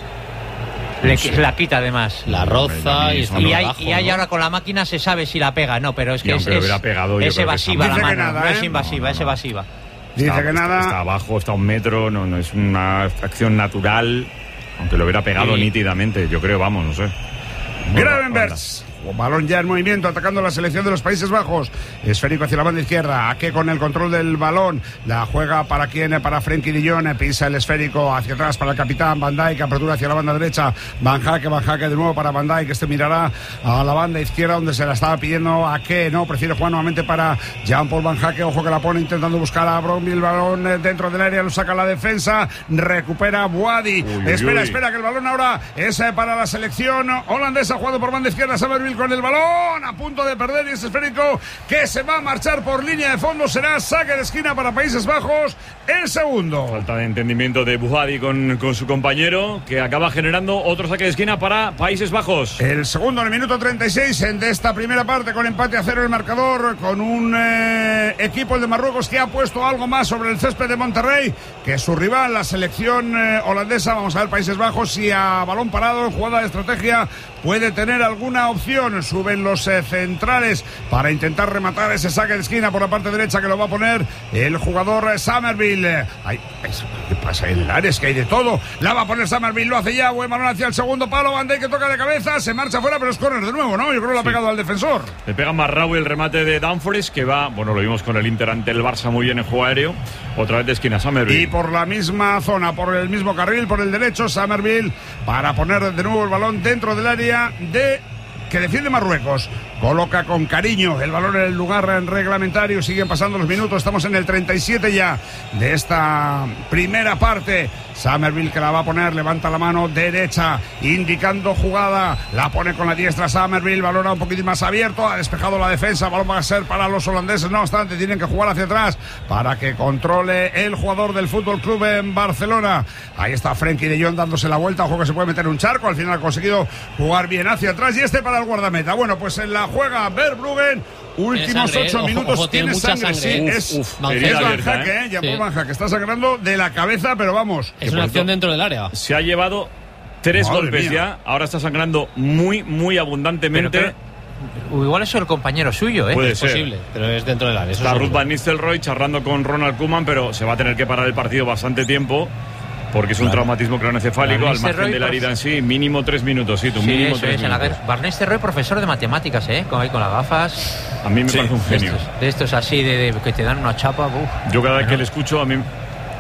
Le, No sé. la quita además. La roza y, y, hay, abajo, y hay ¿no? ahora con la máquina se sabe si la pega, no, pero es que Y es, aunque lo es, hubiera pegado, yo es creo que evasiva está- la Dice que mano, nada, no ¿eh? es invasiva, No, no, es no. evasiva. Dice Está, que está- nada. está abajo, está a un metro, no, no es una acción natural, aunque lo hubiera pegado Sí. nítidamente, yo creo, vamos, no sé. Gravenbergs. Balón ya en movimiento, atacando la selección de los Países Bajos. Esférico hacia la banda izquierda. Ake con el control del balón. La juega para quién, para Frenkie de Jong. Pisa el esférico hacia atrás para el capitán Van Dijk. Apertura hacia la banda derecha. Van Hake, Van Hake de nuevo para Van Dijk. Este mirará a la banda izquierda donde se la estaba pidiendo Ake. No, prefiere jugar nuevamente para Jean-Paul Van Hake. Ojo que la pone intentando buscar a Bromby. El balón eh, dentro del área, lo saca la defensa. Recupera Buadi. Uy, espera, uy. espera que el balón ahora es eh, para la selección holandesa. Jugando por banda izquierda. Somerville con el balón. A punto de perder y ese esférico que se va a marchar por línea de fondo. Será saque de esquina para Países Bajos. El segundo. Falta de entendimiento de Buadi con, con su compañero, que acaba generando otro saque de esquina para Países Bajos. El segundo en el minuto treinta y seis de esta primera parte, con empate a cero el marcador, con un eh, equipo, el de Marruecos, que ha puesto algo más sobre el césped de Monterrey que su rival, la selección eh, holandesa. Vamos a ver Países Bajos si a balón parado en jugada de estrategia puede tener alguna opción. Suben los eh, centrales para intentar rematar ese saque de esquina por la parte derecha, que lo va a poner el jugador eh, Somerville. Ay, ¿qué pasa en el área? Es que hay de todo. La va a poner Somerville, lo hace ya. Buen balón hacia el segundo palo. Van Dijk que toca de cabeza, se marcha fuera, pero es córner de nuevo, ¿no? Yo creo que lo ha Sí. pegado al defensor. Le pega Marraui el remate de Dumfries, que va, bueno, lo vimos con el Inter ante el Barça muy bien en juego aéreo. Otra vez de esquina Somerville. Y por la misma zona, por el mismo carril, por el derecho, Somerville para poner de nuevo el balón dentro del área de que defiende Marruecos. Coloca con cariño el balón en el lugar reglamentario. Siguen pasando los minutos. Estamos en el treinta y siete ya de esta primera parte. Somerville que la va a poner. Levanta la mano derecha indicando jugada. La pone con la diestra Somerville. Balón un poquitín más abierto. Ha despejado la defensa. Balón va a ser para los holandeses. No obstante, tienen que jugar hacia atrás para que controle el jugador del Fútbol Club en Barcelona. Ahí está Frenkie de Jong dándose la vuelta. Ojo que se puede meter un charco. Al final ha conseguido jugar bien hacia atrás. Y este para el guardameta. Bueno, pues en la juega Verbruggen. Últimos sangre, ocho ojo, minutos. ojo, tiene tiene mucha sangre, sangre. sí. Uf, es uf, es herida Van abierta, Hake, ¿eh? ¿eh? Jean-Paul Sí. Van Hake. Está sangrando de la cabeza, pero vamos. Es una acción dentro del área. Se ha llevado tres Madre golpes mía. ya. Ahora está sangrando muy, muy abundantemente. Pero, pero, igual es el compañero suyo, ¿eh? Puede Es ser. posible, pero es dentro del área. eso Está seguro. Ruth Van Nistelrooy charlando con Ronald Koeman, pero se va a tener que parar el partido bastante tiempo, porque es un Claro. traumatismo craneoencefálico, Van al margen Nistelrooy, de la herida en sí, mínimo tres minutos, sí, tú, Sí, mínimo eso tres es, en la minutos. guerra. Van Nistelrooy, profesor de matemáticas, ¿eh? Con, ahí con las gafas. A mí me Sí, parece un De genio. estos, de estos así, de, de que te dan una chapa. Uf. Yo cada vez Bueno. que le escucho, a mí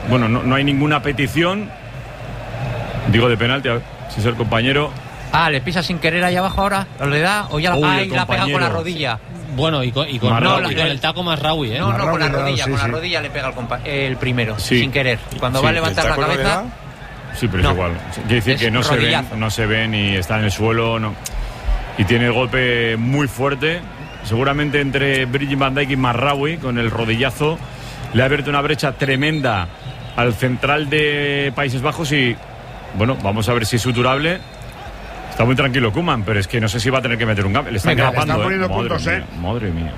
bueno, no, no hay ninguna petición, digo de penalti, a ver si es el compañero. Ah, ¿le pisa sin querer ahí abajo ahora? ¿O le da? ¿O ya la, Uy, ah, el y la pega con la compañero. rodilla? Bueno, y con, y con, no, y con el taco más Raúl, ¿eh? No, no, con la Raúl, rodilla, sí, con sí. la rodilla le pega el, compa- el primero, Sí. sin querer. Y cuando Sí, va a ¿el levantar la taco no le cabeza... da? Sí, pero No. es igual. Quiere decir Es que no se ven, rodillazo. no se ven y está en el suelo, no. Y tiene el golpe muy fuerte. Seguramente entre Virgil van Dijk y Marraoui, con el rodillazo, le ha abierto una brecha tremenda al central de Países Bajos y, bueno, vamos a ver si es suturable. Está muy tranquilo Koeman, pero es que no sé si va a tener que meter un cambio. Le están Venga, le grapando, están poniendo ¿eh? Madre puntos, mía, ¿eh? madre mía.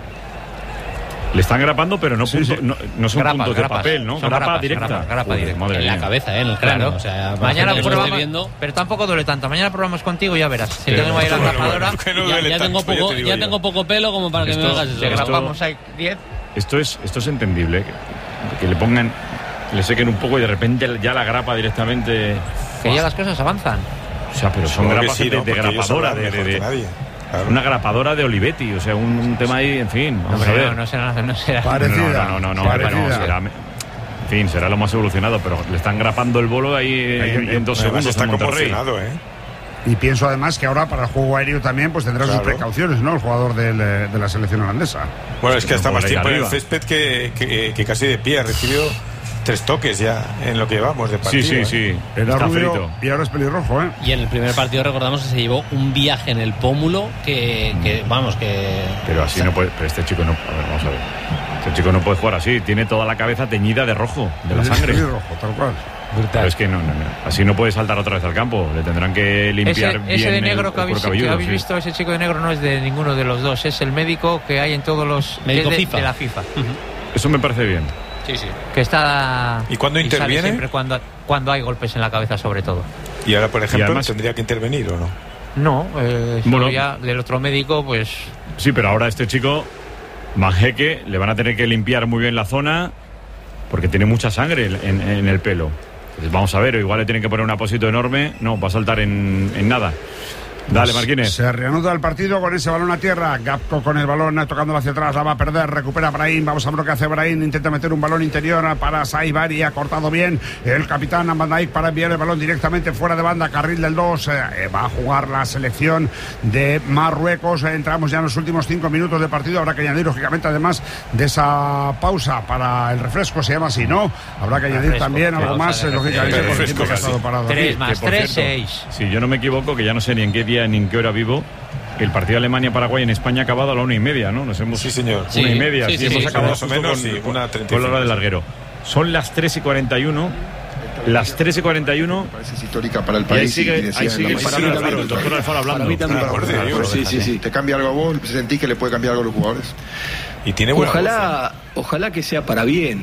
Le están grapando, pero no, Sí, punto- sí. no, no son Grapas, puntos de grapas. papel, ¿no? Son grapa grapas, directa. grapa, grapa Joder, directa. madre En la mía. cabeza, ¿eh? En el cráneo. Claro. O sea, Mañana que lo pruebamos, esté viendo. pero tampoco duele tanto. Mañana probamos contigo y ya verás. Si Sí, tenemos ahí la bueno, grapadora, Que no Ya, duele ya tengo tanto, ya poco, te digo ya yo. tengo poco pelo como para que Esto- me hagas eso. le Esto- grapamos ahí diez. Esto es, esto es entendible, que, que le pongan, le sequen un poco y de repente ya la grapa directamente. Que ya las cosas avanzan. O sea, pero son Supongo que grapas sí, de, ¿no? de Porque ellos grapadora, sabrán de, mejor de- que nadie. Claro. una grapadora de Olivetti, o sea, un, un tema ahí, en fin, vamos Hombre, a ver. no, no será, no será. Parecida. No, no, no, no, parecida. pero no, será, en fin, será lo más evolucionado, pero le están grapando el bolo ahí en, en dos Además segundos está en Monterrey. conmocionado, ¿eh? Y pienso además que ahora para el juego aéreo también pues tendrá sus Claro. precauciones, ¿no? El jugador del, eh, de la selección holandesa. Bueno, es que no hasta puede más ir tiempo en el arriba. césped que, que, que casi de pie. Ha recibido tres toques ya en lo que vamos de Sí, partido. sí, ¿eh? sí. Era Está rubio frito. y ahora es pelirrojo, ¿eh? Y en el primer partido recordamos que se llevó un viaje en el pómulo que, que vamos, que... Pero así no puede, pero este chico no, a ver, vamos a ver. Este chico no puede jugar así, tiene toda la cabeza teñida de rojo, de la Es sangre. pelirrojo, tal cual. Pero es que no, no, no, así no puede saltar otra vez al campo. Le tendrán que limpiar Ese, bien ese de el- negro el que habéis, cuero que cabelludo, habéis sí. visto, ese chico de negro no es de ninguno de los dos, es el médico que hay en todos los... Médico que es de, FIFA. de la FIFA. Eso me parece bien. Sí, sí. Que está... ¿Y cuándo sale interviene? siempre cuando, cuando hay golpes en la cabeza, sobre todo. Y ahora, por ejemplo, además- tendría que intervenir o no. No, eh, eso Bueno. ya del otro médico, pues... Sí, pero ahora este chico, Manjeque, le van a tener que limpiar muy bien la zona porque tiene mucha sangre en, en el pelo. Entonces, vamos a ver, igual le tienen que poner un apósito enorme. No, va a saltar en, en nada. Dale, Marquínez. Se reanuda el partido con ese balón a tierra. Gapco con el balón tocando hacia atrás, la va a perder, recupera Brahim. Vamos a ver lo que hace Brahim. Intenta meter un balón interior para Saibari, ha cortado bien el capitán Van Dijk para enviar el balón directamente fuera de banda, carril del dos. Eh, va a jugar la selección de Marruecos. Eh, entramos ya en los últimos cinco minutos de partido. Habrá que añadir, lógicamente, además de esa pausa para el refresco, se llama así, ¿no? Habrá que añadir Refresco, también algo pausa más, de eh, lógicamente, refresco. por el tiempo que ha Refresco, estado parado. Tres aquí. más Que, por tres, cierto, seis. Si yo no me equivoco, que ya no sé ni en qué día ni en qué hora vivo, el partido de Alemania-Paraguay en España ha acabado a la una y media, ¿no? Nos hemos... Sí, señor. Sí. Una y media, sí, sí, sí, hemos sí, acabado más o justo menos, con, sí, con- una treinta y con la hora cinco. del larguero. Son las tres y cuarenta y uno. Las tres y cuarenta y uno. Es histórica para el Y ahí país. sigue, y decía, ahí sigue el para doctor mí Alfaro, también, el doctor Alfaro hablando. Para mí también. Ah, por Dios. Sí, sí, sí. ¿Te cambia algo a vos? ¿Sentís que le puede cambiar algo a los jugadores? Y tiene buena Ojalá, ojalá que sea para bien.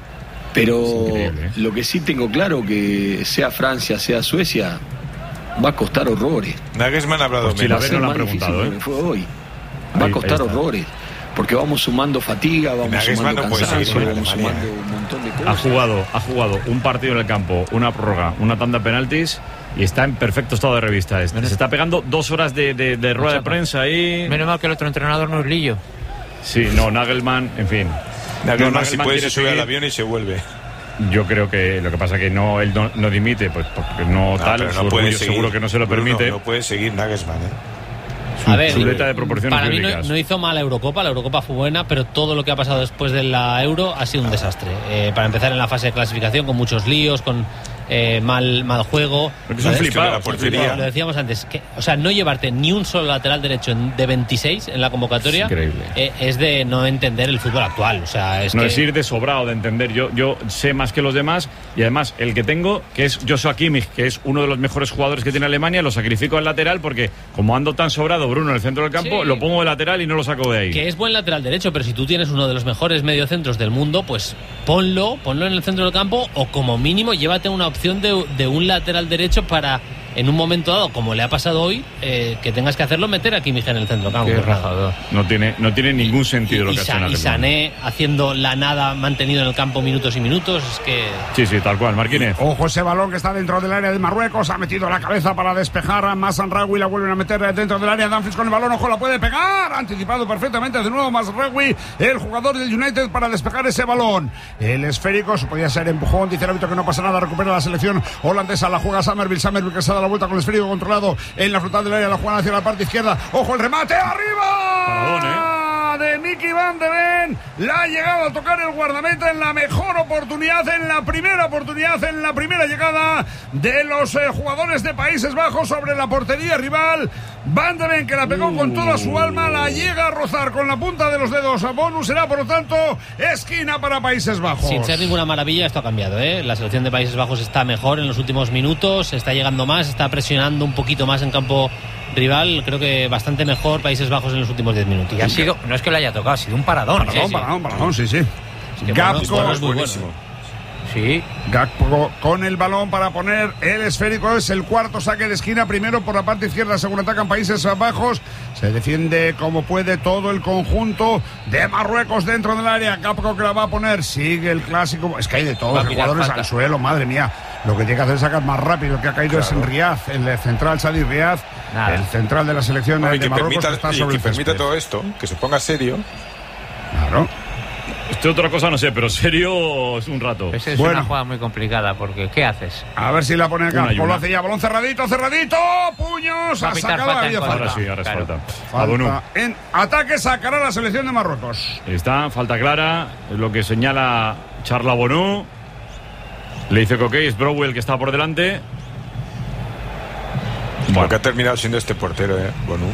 Pero increíble, ¿eh? lo que sí tengo claro que sea Francia, sea Suecia, va a costar horrores. voz. Nagelsmann ha hablado Pues si la menos. ven, no la han Más difícil preguntado, de ¿eh? lo que fue hoy. Va Ahí- a costar ahí está. horrores. Porque vamos sumando fatiga, vamos Nagelsmann sumando no puede cansancio, seguir en vamos Alemania, sumando un montón de Ha cosas. jugado, ha jugado un partido en el campo, una prórroga, una tanda de penaltis y está en perfecto estado de revista. Se está pegando dos horas de, de- de rueda de prensa ahí. Menos mal que el otro entrenador no es Lillo. Sí, no, Nagelman, en fin. Nagelsmann, No, si puede, quiere se sube al seguir. avión y se vuelve. Yo creo que lo que pasa es que no, él no, no dimite, pues porque no, No, tal, pero su no puede orgullo seguir. seguro que no se lo Bruno, permite. No puede seguir Nagelsmann, ¿eh? Su A ver, chuleta de proporciones para mí no, bíblicas. no hizo mal la Eurocopa, la Eurocopa fue buena, pero todo lo que ha pasado después de la Euro ha sido un desastre. Eh, para empezar en la fase de clasificación con muchos líos, con eh, mal mal juego. Porque es un Lo de- flipado, la es un portería. flipado. Lo decíamos antes, que, o sea, no llevarte ni un solo lateral derecho en- de veintiséis en la convocatoria Es increíble. eh, es de no entender el fútbol actual. O sea, es No que es ir de sobrado de entender. Yo, yo sé más que los demás y además el que tengo, que es Joshua Kimmich, que es uno de los mejores jugadores que tiene Alemania, lo sacrifico al lateral porque como ando tan sobrado Bruno en el centro del campo, Sí. lo pongo de lateral y no lo saco de ahí. que es buen lateral derecho, pero si tú tienes uno de los mejores mediocentros del mundo, pues ponlo, ponlo en el centro del campo o como mínimo llévate una opción de, de un lateral derecho para en un momento dado, como le ha pasado hoy, eh, que tengas que hacerlo meter a Kimmich en el centro campo. Qué rajador. No tiene, no tiene ningún sentido y, lo y, que Sa- hace y Sané haciendo la nada, mantenido en el campo minutos y minutos, es que... Sí, sí, tal cual, Marquínez. Ojo ese balón que está dentro del área de Marruecos, ha metido la cabeza para despejar a Mazraoui, la vuelven a meter dentro del área, Dumfries con el balón, ojo, la puede pegar, anticipado perfectamente de nuevo Mazraoui, el jugador del United para despejar ese balón. El esférico, se podía ser empujón, dice el árbitro que no pasa nada, recupera la selección holandesa, la juega Summerville, Summerville que se da la vuelta con el esférico controlado en la frontal del área, la juegan hacia la parte izquierda, ojo el remate, arriba. Paradón, ¿eh? De Mickey Van de Ven, la ha llegado a tocar el guardameta en la mejor oportunidad, en la primera oportunidad, en la primera llegada de los eh, jugadores de Países Bajos sobre la portería rival. Van de Ven, que la pegó uh. con toda su alma, la llega a rozar con la punta de los dedos a Bonu, será por lo tanto esquina para Países Bajos. Sin ser ninguna maravilla, esto ha cambiado, ¿eh? La selección de Países Bajos está mejor en los últimos minutos, está llegando más, está presionando un poquito más en campo rival, creo que bastante mejor Países Bajos en los últimos diez minutos. Y ha sido, no es que le haya tocado, ha sido un paradón. Paradón, sí, sí. paradón, paradón, sí, sí. Es que Gakpo, bueno, es buenísimo. Sí. Gakpo con el balón para poner el esférico, es el cuarto saque de esquina, primero por la parte izquierda, según atacan Países Bajos, se defiende como puede todo el conjunto de Marruecos dentro del área, Gakpo que la va a poner, sigue el clásico, es que hay de todos los jugadores al suelo, madre mía, lo que tiene que hacer es sacar más rápido, el que ha caído claro. es en Riaz, el central Sadi Riaz, Nada. el central de la selección no, de que Marruecos permita, que está y sobre que el permita césped. todo esto, que se ponga serio. Claro. Este otra cosa no sé, pero serio es un rato. Esa es bueno. una jugada muy complicada, porque ¿qué haces? A ver si la pone acá. Lo hace ya, balón cerradito, cerradito, puños, ha sacado a falta. Ahora sí, ahora claro. es falta. Falta en ataque, sacará la selección de Marruecos. Está, falta clara, es lo que señala Charla Bonú. Le dice que ok, es Browe el que está por delante. Bueno, que ha terminado siendo este portero, ¿eh? Bonú.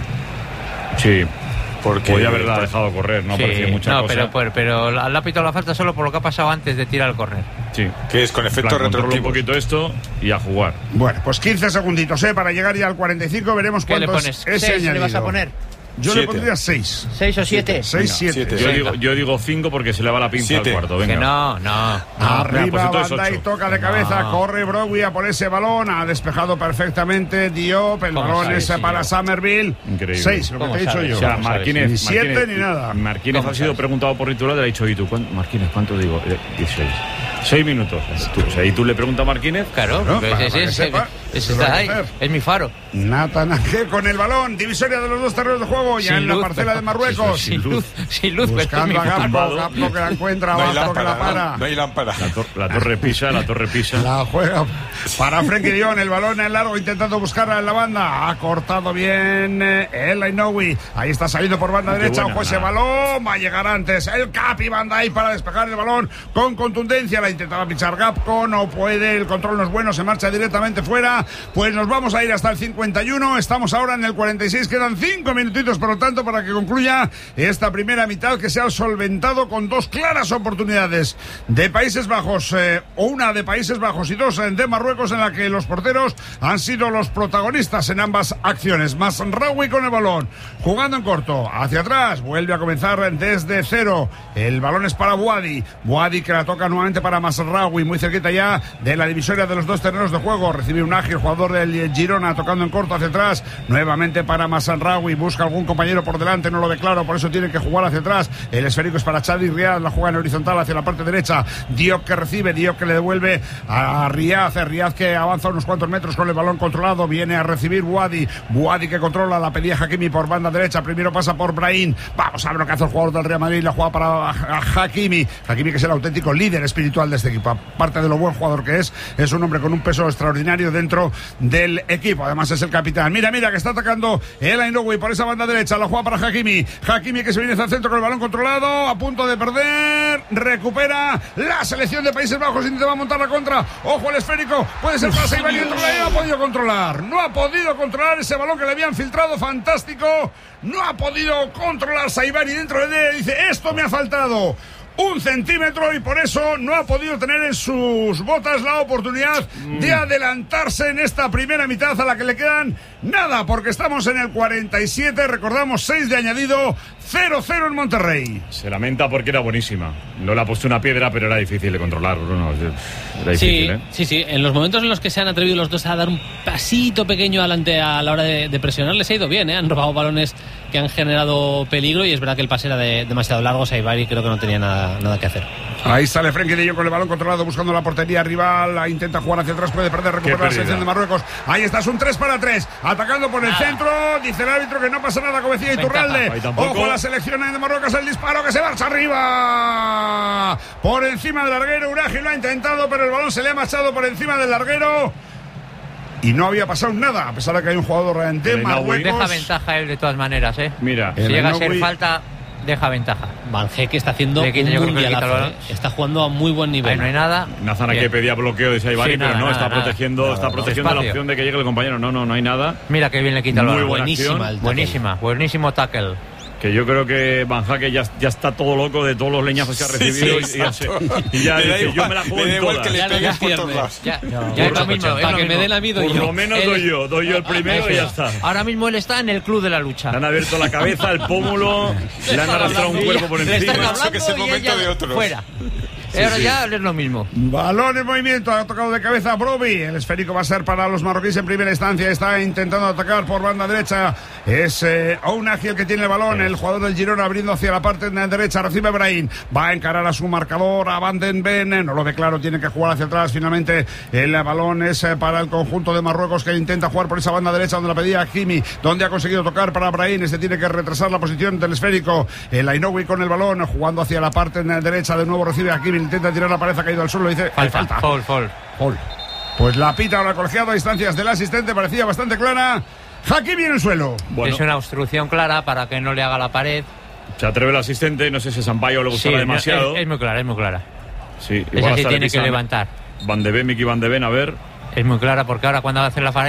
Sí. Porque podía haberla dejado correr, no sí, parecía mucha no, cosa. Pero, pero, pero le ha pitado la falta solo por lo que ha pasado antes de tirar el córner. Sí. Que es con efecto retroactivo. un poquito esto y a jugar. Bueno, pues quince segunditos, ¿eh? Para llegar ya al cuarenta y cinco, veremos cuánto le pones? es ese añadido. ¿Le vas a poner? Yo siete. le pondría seis. ¿Seis o siete? Seis, siete. Yo digo, yo digo cinco porque se le va la pinza siete. al cuarto. Venga. Que no, no. Arriba, pues Van Dijk toca de cabeza, no. corre Browe a por ese balón, ha despejado perfectamente Diop, el balón sabes, es para Summerville. Increíble. Seis, lo que te he dicho yo. O sea, Marquínez, ni siete Marquínez, ni nada. Marquínez ha sido preguntado por titular, le ha dicho, ¿y tú cuánto? Marquínez, ¿cuánto digo? dieciséis. Seis minutos. Tú, o sea, y tú le preguntas a Marquínez. Claro, ¿no? pues para, es, para es, sepa, es, está ahí, es mi faro. Nathan Ake con el balón, divisoria de los dos terrenos de juego, ya sin en luz, la parcela de Marruecos. Sin luz, sin luz. Buscando a Gakpo, Gakpo que la encuentra, no Gakpo que la para. No hay lámpara. La, tor la torre pisa, la torre pisa. La juega para Frenkie de Jong, el balón en largo, intentando buscarla en la banda. Ha cortado bien el Ainoui. Ahí está saliendo por banda Qué derecha, ojo ese balón, va a llegar antes. El Capi Van Dijk para despejar el balón con contundencia. La intentaba pinchar Gakpo, no puede, el control no es bueno, se marcha directamente fuera. Pues nos vamos a ir hasta el cincuenta y uno, estamos ahora en el cuarenta y seis, quedan cinco minutitos por lo tanto para que concluya esta primera mitad que se ha solventado con dos claras oportunidades de Países Bajos, eh, una de Países Bajos y dos de Marruecos, en la que los porteros han sido los protagonistas en ambas acciones. Mazraoui con el balón, jugando en corto, hacia atrás, vuelve a comenzar desde cero, el balón es para Boadi, Boadi que la toca nuevamente para Mazraoui, muy cerquita ya de la divisoria de los dos terrenos de juego, recibe un ágil jugador del Girona tocando en corto hacia atrás, nuevamente para Mazraoui, busca algún compañero por delante, no lo ve claro, por eso tiene que jugar hacia atrás, el esférico es para Chadi Riaz, la juega en horizontal hacia la parte derecha, Diop que recibe, Diop que le devuelve a Riaz, Riaz que avanza unos cuantos metros con el balón controlado, viene a recibir Boadi, Boadi que controla, la pedía Hakimi por banda derecha, primero pasa por Brahim, vamos a ver lo que hace el jugador del Real Madrid, la juega para Hakimi, Hakimi que es el auténtico líder espiritual de este equipo, aparte de lo buen jugador que es, es un hombre con un peso extraordinario dentro del equipo, además es el capitán, mira, mira que está atacando el Ainoui por esa banda derecha, la juega para Hakimi, Hakimi que se viene hacia el centro con el balón controlado, a punto de perder, recupera la selección de Países Bajos, intenta montar la contra, ojo el esférico, puede ser para Saibari dentro de la área, no ha podido controlar, no ha podido controlar ese balón que le habían filtrado, fantástico, no ha podido controlar Saibari dentro de él, dice, esto me ha faltado. un centímetro y por eso no ha podido tener en sus botas la oportunidad mm. de adelantarse en esta primera mitad a la que le quedan nada, porque estamos en el cuarenta y siete, recordamos seis de añadido, cero cero en Monterrey. Se lamenta porque era buenísima. No le ha puesto una piedra, pero era difícil de controlar, Bruno. Era difícil, sí, ¿eh? sí, sí. En los momentos en los que se han atrevido los dos a dar un pasito pequeño adelante a la hora de, de presionar, les ha ido bien, ¿eh? Han robado balones que han generado peligro y es verdad que el pase era de, demasiado largo. Saibari creo que no tenía nada, nada que hacer. Ahí sale Frenkie de Jong con el balón controlado buscando la portería rival, la intenta jugar hacia atrás, puede perder, recuperar la selección de Marruecos. Ahí está, es un tres para tres, atacando por el nada. centro, dice el árbitro que no pasa nada, como decía Iturralde. Ojo a la selección de Marruecos, el disparo que se marcha arriba, por encima del larguero. Uraji lo ha intentado, pero el balón se le ha marchado por encima del larguero y no había pasado nada, a pesar de que hay un jugador de Marruecos. Deja ventaja él de todas maneras, ¿eh? Mira, si llega a ser falta, deja ventaja. Banjé que está haciendo un mundialazo, ¿eh? Está jugando a muy buen nivel. Ahí no hay nada. Nazana que pedía bloqueo de Saibari, sí, pero no, nada, está nada, protegiendo, nada, está nada, protegiendo la opción de que llegue el compañero. No, no, no hay nada. Mira que bien le quita el balón. Buenísima, buenísima, buenísimo tackle. Que yo creo que Van Hake ya, ya está todo loco de todos los leñazos que ha recibido. Sí, sí, y, ya, se, y ya dice, igual, yo me la juego en todas. Que le ya no por todos lados. Ya, no, ya es lo mismo. Para que me den a mí, doy yo. Por lo menos doy yo. Doy yo el primero y ya está. Ahora mismo él está en el club de la lucha. Le han abierto la cabeza, el pómulo, le han arrastrado un cuerpo por encima. Le están hablando que es el momento de otros. Fuera. Sí, ahora sí. Ya es lo mismo. Balón en movimiento, ha tocado de cabeza Broby. El esférico va a ser para los marroquíes en primera instancia. Está intentando atacar por banda derecha. Es eh, Ounahi el que tiene el balón. El jugador del Girona abriendo hacia la parte derecha. Recibe Brahim. Va a encarar a su marcador. A Van den Ven. No lo ve claro. Tiene que jugar hacia atrás. Finalmente el balón es eh, para el conjunto de Marruecos, que intenta jugar por esa banda derecha donde la pedía Hakimi. Donde ha conseguido tocar para Brahim. Este tiene que retrasar la posición del esférico. El Ainoui con el balón. Jugando hacia la parte derecha. De nuevo recibe Hakimi. Intenta tirar la pared, ha caído al suelo, dice falta, falta. Foul, foul. Foul. Pues la pita ahora colegiado a distancias del asistente, parecía bastante clara. Hakimi en el suelo. Bueno. Es una obstrucción clara para que no le haga la pared. Se atreve el asistente, no sé si Sampaio le gustará sí, demasiado. Es, es muy clara, es muy clara. Sí, esa sí tiene que levantar. Van de Ven, Miki Van de Ven, a ver. Es muy clara porque ahora cuando va a hacer la pared